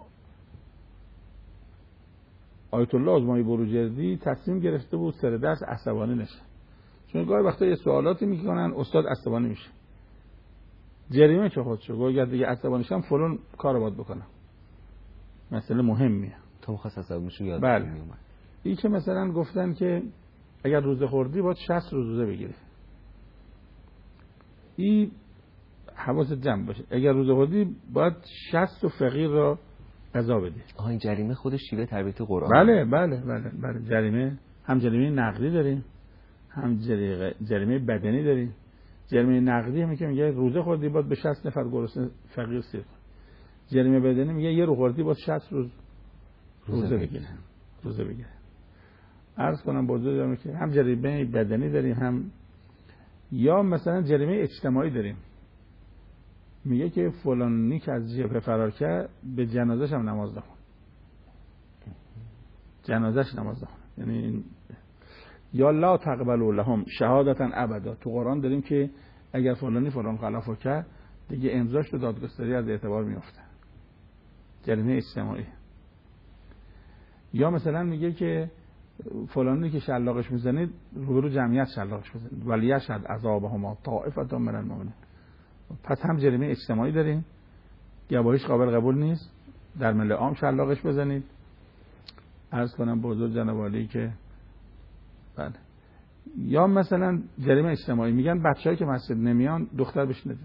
آیت الله آزمایی بروجردی تصمیم گرفته بود سر درس عصبانی نشه، چون گاهی وقتا یه سوالاتی میکنن استاد عصبانی میشه. جریمه که خودشو گفت اگر دیگه عصبانی شم فلان کارو باید بکنم، مسئله مهمیه. تو خاص عصبانی شو یاد بله. میومد. این که مثلا گفتن که اگر روزه خوردی باید 60 روز روزه بگیری. این حواست جمع باشه. اگر روزه خوردی باید 60 فقیر را قضا بده. این جریمه خودش شیوه تربیت قرآن. بله جریمه، هم جریمه نقدی داریم، هم جریمه بدنی داریم. جریمه نقدی میگه روزه خوردی باید به 60 نفر گرسنه فقیر سیر کن. جریمه بدنی میگه یه رو خوردی باید 60 روز روزه بگیره. عرض کنم بزرگ دارم که هم جریمه بدنی داریم، هم یا مثلا جریمه اجتماعی داریم. میگه که فلانی که از جبهه فرار کرد به جنازش هم نماز نخون. یعنی یا لا تقبلوا لهم شهادتا ابدا. تو قرآن داریم که اگر فلان خلافو کرد دیگه امضاش تو دادگستری از اعتبار میفته. جریمه اجتماعی. یا مثلا میگه که فلانی که شلاقش میزنید روبرو جمعیت شلاقش بزنید ولی یشهد عذابهما طائفة من المؤمنین. پس هم جریمه اجتماعی داریم، گواهیش قابل قبول نیست، در ملأ عام شلاقش بزنید. عرض کنم بزرگ جناب عالی که بله. یا مثلا جریمه اجتماعی میگن بچه‌ای که مسجد نمیان دختر بهش ندید.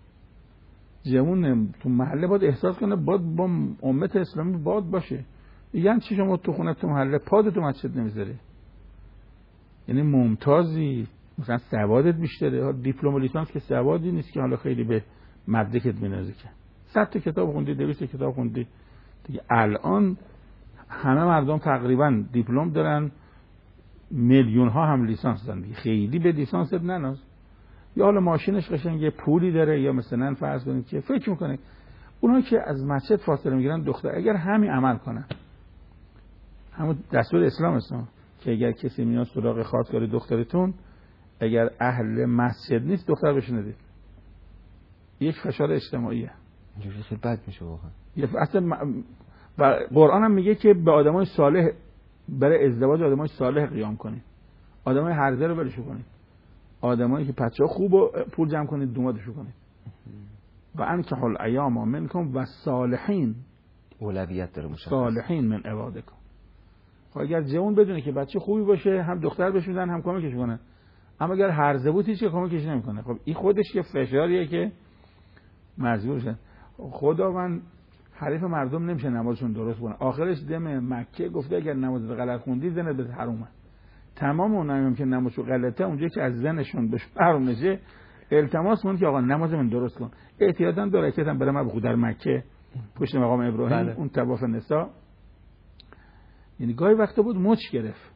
جوون تو محله باید احساس کنه باید با امت اسلامی باشه. میگن چی شما تو خونه تو محله پاد تو مسجد نمیذاری؟ یعنی ممتازی، مثلا سوادت بیشتره. دیپلم و لیسانس که سوادی نیست که حالا خیلی به مدرکت بنازه که 100 تا کتاب خوندی، 200 کتاب خوندی دیگه. الان همه مردم تقریبا دیپلم دارن، میلیون ها هم لیسانس دارن دیگه. خیلی به لیسانست نناز. یا حالا ماشینش قشنگه، پولی داره، یا مثلا فرض کنید که فکر میکنه اونها که از مسجد فاصله میگیرن دختر اگر همین عمل کنن، همون دستور اسلام که اگر کسی میاد سراغ خواستگار دخترتون اگر اهل مسجد نیست دختر بهش ندید. یک فشار اجتماعیه. اینجوری خیلی بد میشه واقعا. اصلا و قرآن هم میگه که به آدمای صالح، برای ازدواج آدمای صالح قیام کنید. آدمای هرزه رو ولش کنید. آدمایی که بچه‌ها خوب و پول جمع کنید دومادشو کنید. و انکحوا الایام منکم و صالحین، اولویت داره مشخص. صالحین من عبادکم. خب اگر جوان بدونه که بچه خوبی باشه هم دختر بهش میدن هم کمکش کنن، اما اگر هرزه بود هیچ کمکش نمیکنه. خب این خودش یه فشاریه که مجبور شدن. خداوند حریف مردم نمیشه نمازشون درست کنه. آخرش دم مکه گفته اگر نماز غلط خوندی زنت به حرامه. تمام اونایی که نمازشون غلطه اونجا که از زنشون بهش حرام نشه التماس کنن که آقا نماز من درست کن. احتیاطاً دو رکعت هم برام بخون در مکه پشت مقام ابراهیم. بله. اون طواف نساء یعنی گاهی وقتا بود مچ گرفت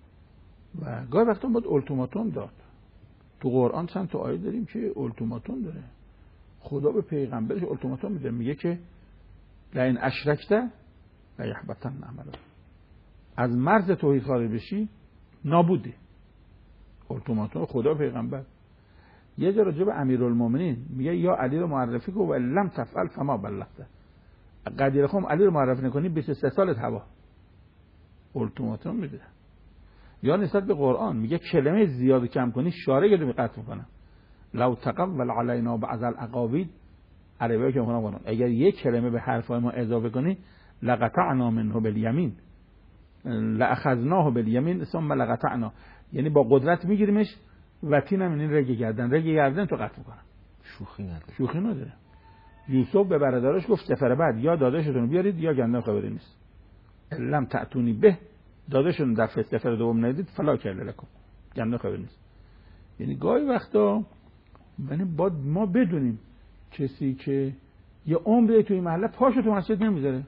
و گاهی وقتا بود التیماتوم داد. تو قرآن چند تا آیه داریم که التیماتوم داره. خدا به پیغمبرش التیماتوم میده، میگه که لئن اشرکت لیحبطن عملک. از مرز توحید خارج بشی نابودی. التیماتوم خدا به پیغمبر. یه جا راجع به امیرالمومنین میگه یا علی رو معرفی کن و لم تفعل فما بلغت. قدیر خم علی رو معرفی نکنی 23 سالت هوا. التیماتوم میده. یا نسبت به قرآن میگه کلمه زیاد کم کنی شارع رو قطع میکنم. لو تقول علینا بعض الاقاویل، عربی که میگن قرآن اگر یک کلمه به حرفای ما اضافه کنی لقطعنا منه بالیمین لاخذناه بالیمین ثم لقطعنا، یعنی با قدرت میگیریمش و تینم این رگ گردن تو قطع میکنم. شوخی نداره. یوسف به برادرش گفت سفر بعد یا داداشتون رو بیارید یا گندم خبری نیست. لم تأتونی به، داداشتون در سفر دوم ندید فلا کله لکم، گندم خبری نیست. یعنی گاهی وقتا یعنی باید ما بدونیم کسی که یه عمره توی محله پاشو تو مسجد نمیذاره،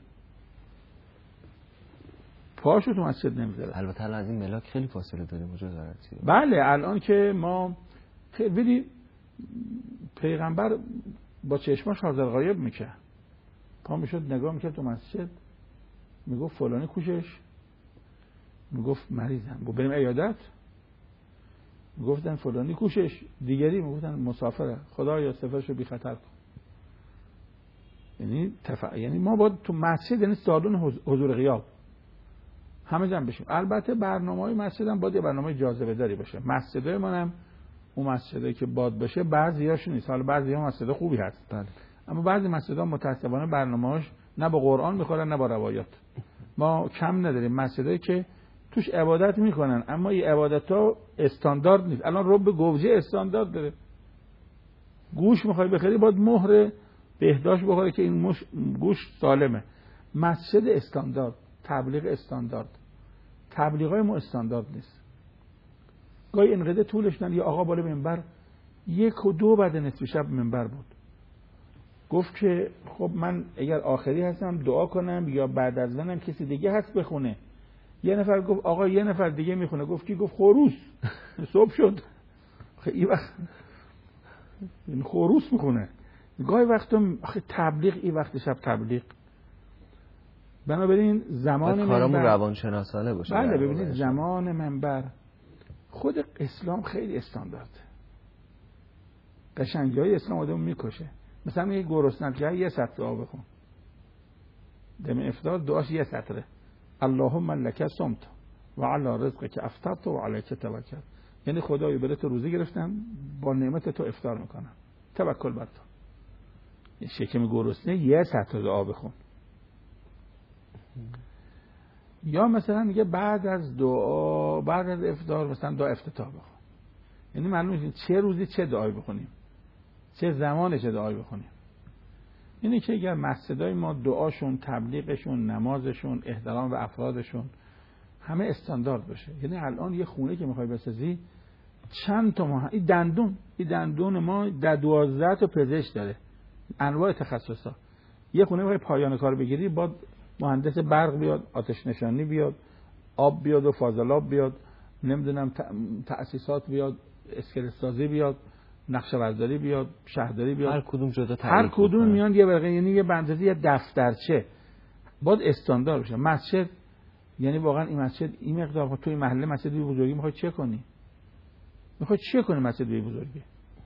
پاشو تو مسجد نمیذاره. البته از این ملاک خیلی فاصله داره مجازاتی. بله الان که ما خیلی پیغمبر با چشماش حاضر غایب میکرد، پا میشد نگاه میکرد تو مسجد میگفت فلانی کوشش، میگفت مریضم، بریم عیادت، میگفتن فلانی کوشش، دیگری میگفتن مسافره، خدایا سفرشو بی خطر کن. یعنی ما باید تو مسجد یعنی سالن حضور غیاب همه جمع بشیم. البته برنامه‌های مسجد هم باید یه برنامه جاذبه داری باشه. مسجدای ما هم اون مسجدایی که باد باشه بعضیاشون نیست، حالا بعضی‌ها مسجد خوبی هست بله. اما بعضی مسجدها متأسفانه برنامه‌هاش نه با قرآن میخورن نه با روایات. ما کم نداریم مسجدایی که توش عبادت میکنن اما این عبادت‌ها استاندارد نیست. الان رب گوجه استاندارد داره، گوش میخوای بخری باید مهر بهداشت بخوره که این گوش سالمه. مسجد استاندارد، تبلیغ استاندارد. تبلیغای ما استاندارد نیست. گاهی انقدر طولش نه، یه آقا بالا منبر 1 و 2 بعد نصف شب منبر بود، گفت که خب من اگر آخری هستم دعا کنم یا بعد از منم کسی دیگه هست بخونه. یه نفر گفت آقا یه نفر دیگه میخونه. گفت کی؟ گفت خروس. صبح شد این وقت خروس میخونه. گاهی وقتا آخه تبلیغ این وقت شب تبلیغ. بنابراین زمان کارمون روانشناسانه باشه. بله ببینید زمان منبر خود اسلام خیلی استاندارد. قشنگی‌های اسلام آدمو میکشه. مثلا یه گرسنه که یه سطر دعا بخون، دم افطار دعاش یه سطره، اللهم لک صمت و علی رزقک افطرت و علیک توکل. یعنی خدای برای تو روزه گرفتم، با نعمت تو افطار میکنم، توکل بر تو. یه شکم گرسنه یه سطر دعا بخون. یا مثلا میگه بعد از دعا، بعد از افطار مثلا دعا افتتاح بخون. یعنی معلومه چه روزی چه دعایی بخونیم، چه زمانی چه دعایی بخونیم. یعنی که اگر مسجدای ما دعاشون، تبلیغشون، نمازشون، احترام به افرادشون همه استاندارد باشه. یعنی الان یه خونه که میخوای بسازی چند تا این دندون ما در 12 تا پزشک داره، انواع تخصصا. یه خونه میخوای پایان کار بگیری، با مهندس برق بیاد، آتش نشانی بیاد، آب بیاد و فاضلاب بیاد، نمیدونم تأسیسات بیاد، اسکلت سازی بیاد، نقشه برداری بیاد، شهرداری بیاد، هر کدوم جدا هر کدوم میان یه ورقه، یعنی یه بندازی، یه دفترچه. باید استاندارد بشه. مسجد یعنی واقعا این مسجد این مقدار توی محله مسجد بی بزرگی میخوای چه کنی؟ میخوای چه کنی مسجد بی بزرگی؟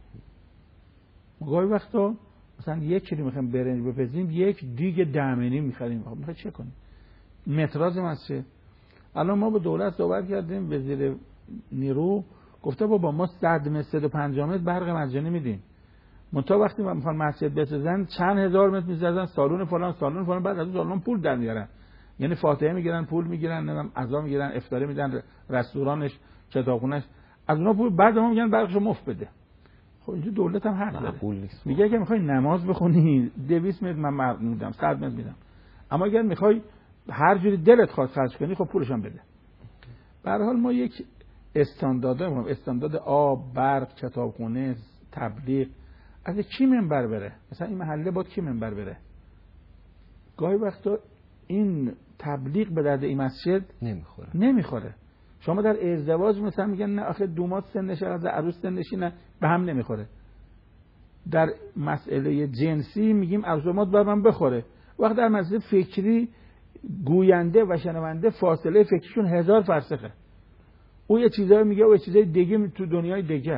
گاهی وقتا مثلا 1 کیلو میخوایم برنج بپزیم، 1 دیگ دامنی میخریم. میخوای چه کنی؟ متراژ مسجد. الان ما با دولت صحبت کردیم، وزیر نیرو گفته با ما 100 متر 150 متر برق مجانی میدیم. منتها وقتی میخوان مسجد بسازن چند هزار متر میسازن، سالن فلان، بعد از سالن پول در میارن. یعنی فاتحه میگیرن، پول میگیرن، نمیدونم عزا میگیرن، افطاری میدن، رستورانش، کتابخونهش، از اونها پول، بعد ما میگن برقشو مفت بده. خب اینجا دولت هم حق داره. میگه اگه میخوای نماز بخونی 200 متر من میدم، 100 متر میدم. اما اگر میخوای هر جوری دلت خواست خرج کنی، خب پولش هم بده. به هر حال ما یک استاندارد آب، برق، کتابخونه، تبلیغ. از کی منبر بره؟ مثلا این محله باید کی منبر بره؟ گاهی وقتا این تبلیغ به درد این مسجد نمیخوره. شما در ازدواج مثلا میگن نه آخه دومات سنشه، از عروس سنشی، نه به هم نمیخوره. در مسئله جنسی میگیم عروسمات باید من بخوره. وقت در مسئله فکری گوینده و شنونده فاصله فکریشون 1000 فرسخه. او یه چیزایی میگه، او یه چیزای دیگه تو دنیای دیگه.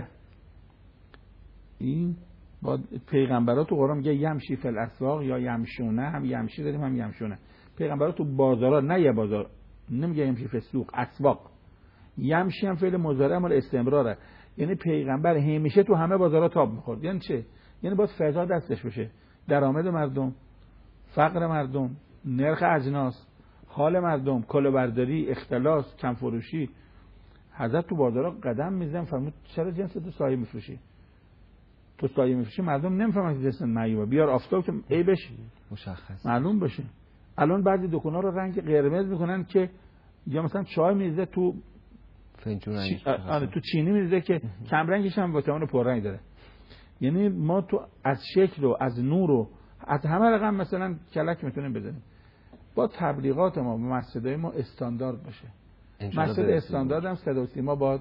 این با پیغمبرات تو قرآن میگه یمشی فی الاسواق یا یمشونه، هم یمشی داریم هم یمشونه. پیغمبرات تو بازارا، نه یه بازار، نمیگه یمشی فی السوق، اسواق. یمشی هم فعل مضارع مال استمراره. یعنی پیغمبر همیشه تو همه بازارا تاب میخورد. یعنی چه؟ یعنی باید فضا دستش بشه، درآمد مردم، فقر مردم، نرخ اجناس، حال مردم، کلاهبرداری، اختلاس، کم فروشی. حضرت تو بازارا قدم میزنن، فرمود چرا جنس تو سایه میفروشی؟ تو سایه میفروشی مردم نمیفهمن که جنس معیوبه، بیار آفتاب که عیبش مشخص معلوم بشه. الان بعضی دکونا رو رنگ قرمز میکنن که یا مثلا چای میریزه تو فنجون تو چینی میریزه که کم رنگش هم ویتامین پررنگ داره. یعنی ما تو از شکل و از نور و از همه رقم مثلا کلک میتونیم بزنیم. با تبلیغات ما و مسجدای ما استاندارد باشه. مسجد استاندارد هم صدا و سیما باید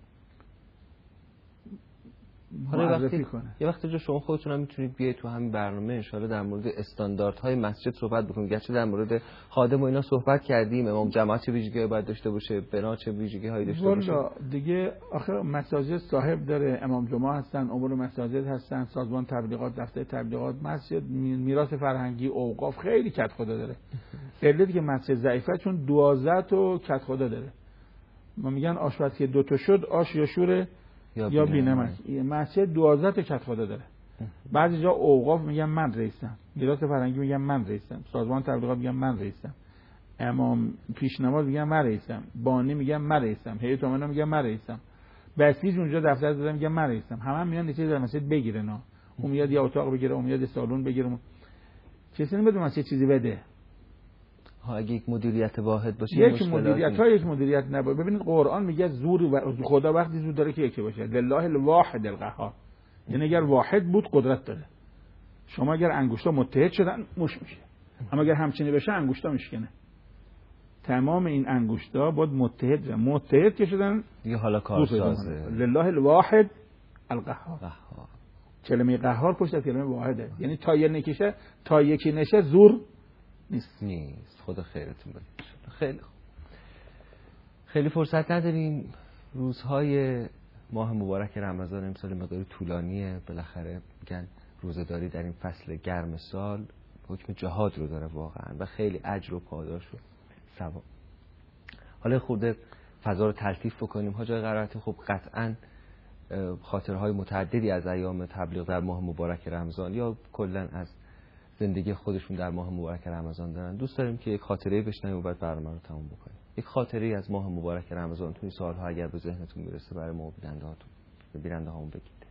معرفی کنه. یه وقتی جو شما خودتون هم میتونید بیاید تو همین برنامه ان شاءالله در مورد استانداردهای مسجد صحبت بکنید. گرچه در مورد خادم و اینا صحبت کردیم، امام جماعت چه ویژگی‌هایی باید داشته باشه، بنا چه ویژگی‌هایی داشته باشه. والا دیگه آخه مساجد صاحب داره، امام جمعه هستن، امور مساجد هستن، سازمان تبلیغات، دفتر تبلیغات، مسجد میراث فرهنگی، اوقاف، خیلی کت خدا داره. علتی که مسجد ضعیفه چون 12 تا کت خدا داره. ما میگن آشپز که 2 تا شد آش یا شوره یا بینمک. مسجد 12 تا کت خدا داره. بعضی جا اوقاف میگن من رئیسم، میراث فرهنگی میگن من رئیسم، سازمان تبلیغات میگن من رئیسم، امام پیشنماز میگن من رئیسم، بانی میگن من رئیسم، هیئت امنا میگن من رئیسم، بسیج اونجا دفتر داره میگن من رئیسم. همه میان چیزی در مسجد بگیرن. اون میاد یه اتاق بگیره، اون میاد سالن بگیره. کسی نمیاد مسجد چیزی بده. اگه یک مدیریت واحد باشه یک مدیریت نباشه. ببینید قرآن میگه زور و خدا وقتی زور داره که یکی باشه، لله الواحد القهار، یعنی اگر واحد بود قدرت داره. شما اگر انگشتا متحد شدن مش میشه، اما اگر همچنین بشه انگشتا میشکنه. تمام این انگشتا باید متحد که شدن دیگه حالا کارسازه. لله الواحد القهار. کلمه قهار پشت از کلمه واحده، یعنی تا یکی نشه زور نیست. خدا خیرتون بده. خیلی خوب. خیلی فرصت نداریم. روزهای ماه مبارک رمضان امسال مقدار طولانیه، بالاخره میگن روزه‌داری در این فصل گرم سال حکم جهاد رو داره واقعا و خیلی اجر و پاداش و ثواب. حالا خود فضا رو تلطیف بکنیم. حاج آقای قرائتی خب قطعاً خاطرهای متعددی از ایام تبلیغ در ماه مبارک رمضان یا کلاً از زندگی خودشون در ماه مبارک رمضان دارن. دوست داریم که یک خاطره بشنویم و بعد برنامه رو تموم بکنیم. یک خاطره از ماه مبارک رمضان توی سالها اگر به ذهنتون میرسه برای ما بیننده هامون بگید.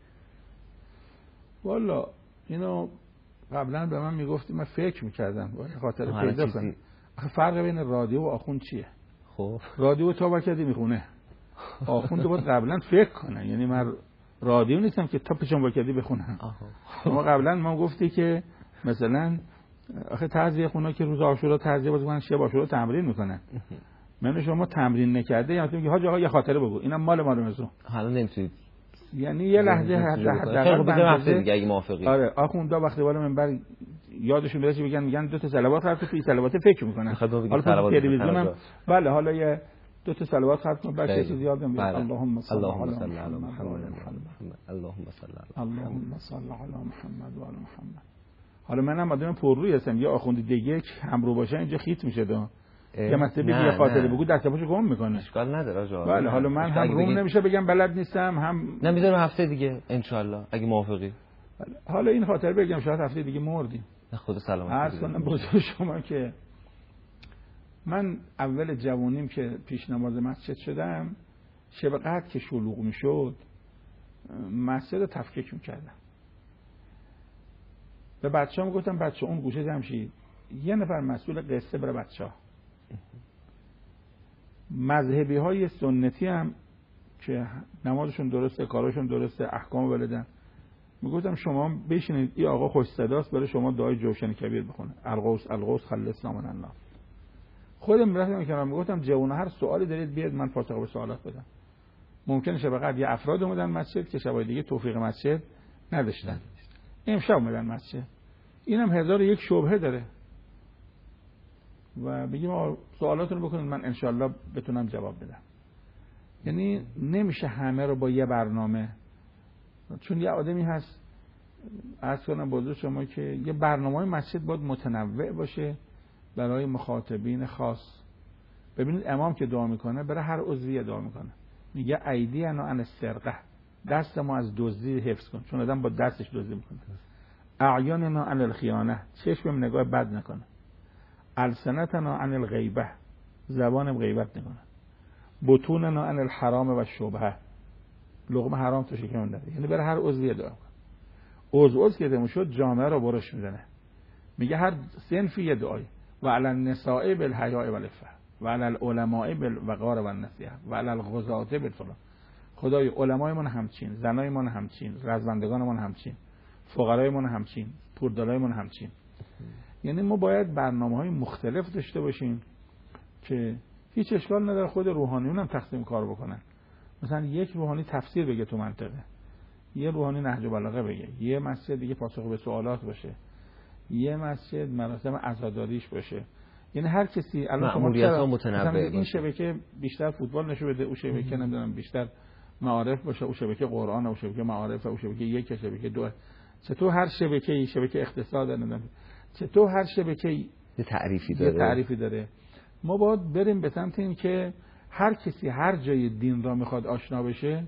والا اینو قبلا به من میگفتی، من فکر میکردم خاطره پیدا کنم. فرق بین رادیو و آخوند چیه؟ خب رادیو تا وکدی میخونه، آخوند باید قبلا فکر کنه. یعنی من رادیو نیستم که تا پیشم وکدی بخونم. شما قبلا ما گفتی که مثلا آخه تعزیه خونا که روز عاشورا تعزیه باز کنن، شب عاشورا تمرین میکنن. من شما تمرین نکرده یا میگی حاج آقا یه خاطره بگو، اینم مال ما رو مزو. حالا نمیتونید یعنی یه لحظه حداقل دیگه اگه موافقی. آره آخوندا وقتی بالا منبر یادشون میاد میگن دو تا صلوات رفت تو صلوات فکر میکنن. حالا تلویزیون هم بله حالا یه دو تا صلوات خط کنم بعد چیزی یاد میگم اللهم صل علی محمد اللهم صل علی محمد و علی محمد. حالا منم آدم پررویی هستم، یه آخوندی دیگه همرو باشه اینجا خیت میشه دا. یه مثلا یه خاطره بگو دست پاشو گم میکنه. اشکال نداره آقا. بله حالا من هم روم نمیشه بگم بلد نیستم، هم نمیذارم هفته دیگه ان شاء الله اگه موافقی. بله. حالا این خاطره بگم شاید هفته دیگه مردیم. خدا سلامت عرض کنم بزرگ شما که من اول جوانیم که پیش نماز مسجد شدم، شب قدر که شلوغ میشد مسجد رو تفکیک میکردم. به بچه‌ها میگفتم بچه اون گوشه جمع شید، یه نفر مسئول قصه برای بچه‌ها. مذهبی های سنتی هم که نمازشون درسته، کاراشون درسته، احکام بلدن، میگفتم شما بشینید این آقا خوش صداست برای شما دعای جوشن کبیر بخونه، الغوث خلصنا من النار. خودم رفتم میگم میگفتم جوونا هر سوالی دارید بیاد من پاسخ به سوالات بدم. ممکنه شب قدر یه افراد اومدن مسجد که شبای دیگه توفیق مسجد نداشتن، امشب اومدن مسجد، اینم 1001 شبهه داره و بگیم سوالاتونو بکنید من انشالله بتونم جواب بدم. یعنی نمیشه همه رو با یه برنامه، چون یه آدمی هست عرض کنم بازو شما که یه برنامه‌های مسجد باید متنوع باشه برای مخاطبین خاص. ببینید امام که دعا میکنه برای هر عضوی دعا میکنه، میگه ایدی انا عن السرقه، دست ما از دزدی حفظ کن، چون آدم با دستش دزدی میکنه. اعیاننا عن الخیانه، چشمم نگاه بد نکنه. السنتنا عن الغیبه، زبانم غیبت نکنه. بطوننا عن الحرام و الشبهه، لقمه حرام تو شکم نره. یعنی برای هر عضوی دعا کن. عضو که دمو شد جامعه رو برش میزنه، میگه هر صنفی یه دعایی. و علی النساء بالحیاء والعفه و علی العلماء بالوقار والنصیحه و علی الغزاة بالفلاح. خدای علمایمون همچین، زنایمون همچین، رزمندگانمون همچین، فقرایمون همچین، پوردلایمون همچین. یعنی ما باید برنامه‌های مختلف داشته باشیم که هیچ اشکال نداره خود روحانیون هم تقسیم کار بکنن. مثلا یک روحانی تفسیر بگه تو منطقه، یه روحانی نهج بلاغه بگه، یه مسجد دیگه پاسخ به سوالات باشه، یه مسجد مراسم عزاداریش باشه. یعنی هر کسی الان شما متنوع این شبکه بیشتر فوتبال نشو بده، اون شبکه نمیدونم بیشتر معارف باشه، اون شبکه قرآن، اون شبکه معارف، اون شبکه یک، شبکه دو. چطور هر شبکه اقتصاد نمیدونم چطور هر شبکه یه تعریفی داره. ما باید بریم به سمت این که هر کسی هر جای دین را میخواد آشنا بشه،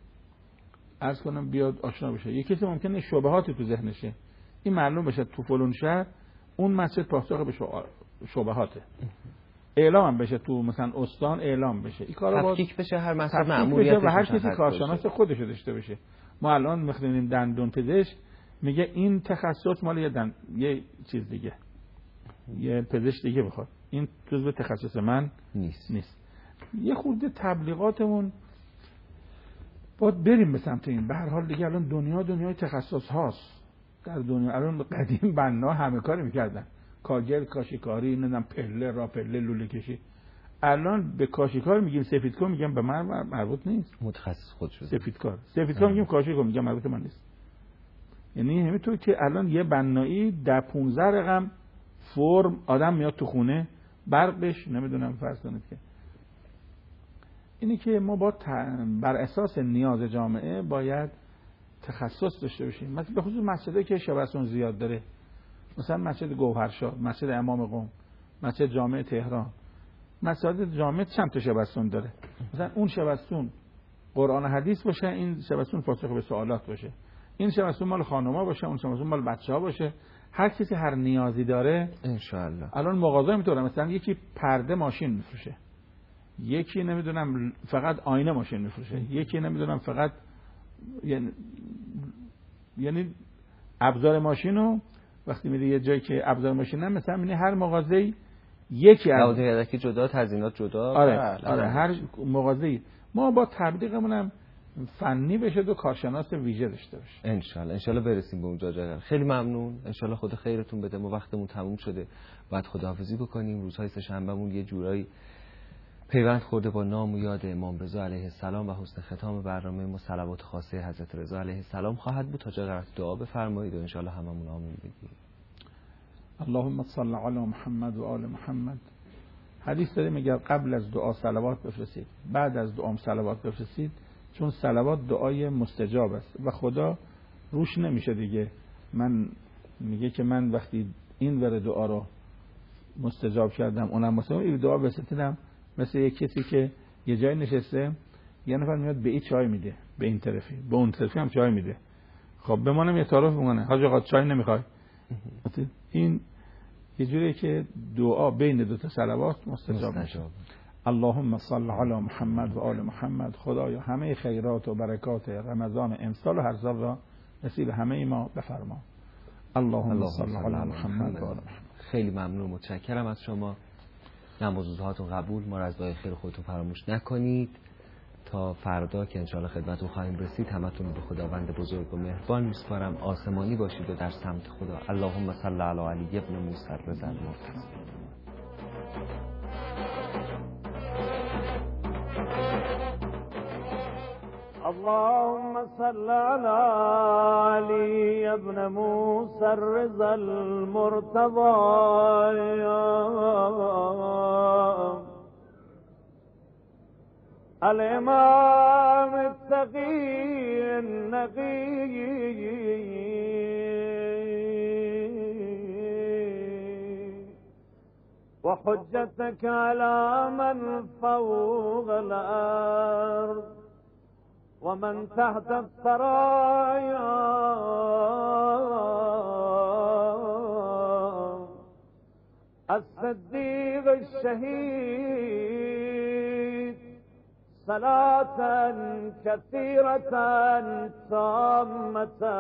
عرض کنم بیاد آشنا بشه. یه کسی ممکنه شبهاتی تو ذهنشه، این معلوم بشه تو فلان شهر اون مسجد پاسخ به شبهاته، اعلام بشه تو مثلا استان اعلام بشه، این کارا تفکیک بشه، هر مسجد مأموریتش و هر کسی کارشناس خودش داشته باشه. ما الان می‌خونیم دندون پزشک میگه این تخصص مال یه چیز دیگه، یه پزشک دیگه بخواد، این جزء تخصص من نیست. یه خورده تبلیغاتمون باید بریم به سمت این. به هر حال دیگه الان دنیای تخصص هاست. در دنیا الان قدیم بنا همه کاری میکردن، کاگل، کاشیکاری، نمیدونم پله، را پله، لوله کشی. الان به کاشیکار میگیم سفیدکار، میگم به من مربوط نیست، متخصص خود شده. سفیدکار میگیم کاشیکار، میگم مربوط من نیست. یعنی همینطور که الان یه بنایی در 15 رقم فرم آدم میاد تو خونه، برقش نمیدونم فرض کنید که اینی که ما با بر اساس نیاز جامعه باید تخصص داشته باشیم. مثلا به خصوص مسجدی که شبستون زیاد داره، مثلا مسجد گوهرشاد، مسجد امام قم، مسجد جامع تهران، مسجد جامع چند تا شبستون داره. مثلا اون شبستون قرآن و حدیث باشه، این شبستون پاسخ به سوالات باشه، این شبستون مال خانوما باشه، اون شبستون مال بچه‌ها باشه. هر کسی هر نیازی داره ان شاء الله. الان مغازه میتونه مثلا یکی پرده ماشین میفروشه، یکی نمیدونم فقط آینه ماشین میفروشه، یکی نمیدونم فقط یعنی ابزار ماشینو وقتی میره یه جایی که ابزار ماشین هم مثلا میبینی هر مغازه‌ای یکی از لوازم یدکی جدا، تزیینات جدا. آره هر مغازه‌ای ما با تبلیغمون هم فنی بشه و کارشناس ویژه داشته باشه. ان شاء الله برسیم به اونجا جا. خیلی ممنون. ان شاء الله خدا خیرتون بده. ما وقتمون تموم شده، باید خداحافظی بکنیم. روزهای سه‌شنبهمون یه جورایی پیوند خورده با نام و یاد امام رضا علیه السلام و حسن ختام برنامه ما صلوات خاصه حضرت رضا علیه السلام خواهد بود. تا جا دعا بفرمایید و ان شاء الله هممون آمین بگیم. اللهم صل علی محمد و آل محمد. حدیث داره میگه قبل از دعا صلوات بفرستید، بعد از دعا صلوات بفرستید، چون صلوات دعای مستجاب است و خدا روش نمیشه دیگه. میگه که من وقتی این ور دعا رو مستجاب کردم، اونم مثلا این دعا بستیدم، مثل یک کسی که یه جای نشسته، یه نفر میاد به این چای میده، به این طرفی، به اون طرفی هم چای میده. خب به منم یه تعارف میکنه، حاج آقا چای نمیخوای؟ این یه جوریه که دعا بین دو تا صلوات مستجاب میشه. اللهم صل علی محمد و آل محمد. خدایا همه خیرات و برکات رمضان امسال و هر سال را نصیب همه ما بفرما. اللهم صل علی محمد و آل محمد. خیلی ممنون، متشکرم از شما. نمازهاتون قبول. ما را از دعای خیر خودتون فراموش نکنید. تا فردا که انشاءالله خدمتتون خواهیم رسید، همتون به خداوند بزرگ و مهربان میسپارم. آسمانی باشید و در سمت خدا. اللهم صل علی علی ابن موسی رضا المرتضی. اللهم صل على علي ابن موسى الرضا المرتضى الإمام التقي النقي وحجتك على من فوق الأرض ومن تحت الثرايا الصديق الشهيد صلاة كثيرة تامة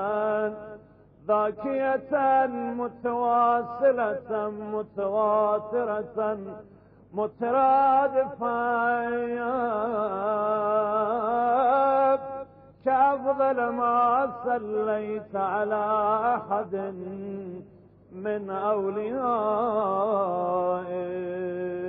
ذاكية متواصلة متواترة مترادفة كأفضل ما صليت على أحد من أوليائك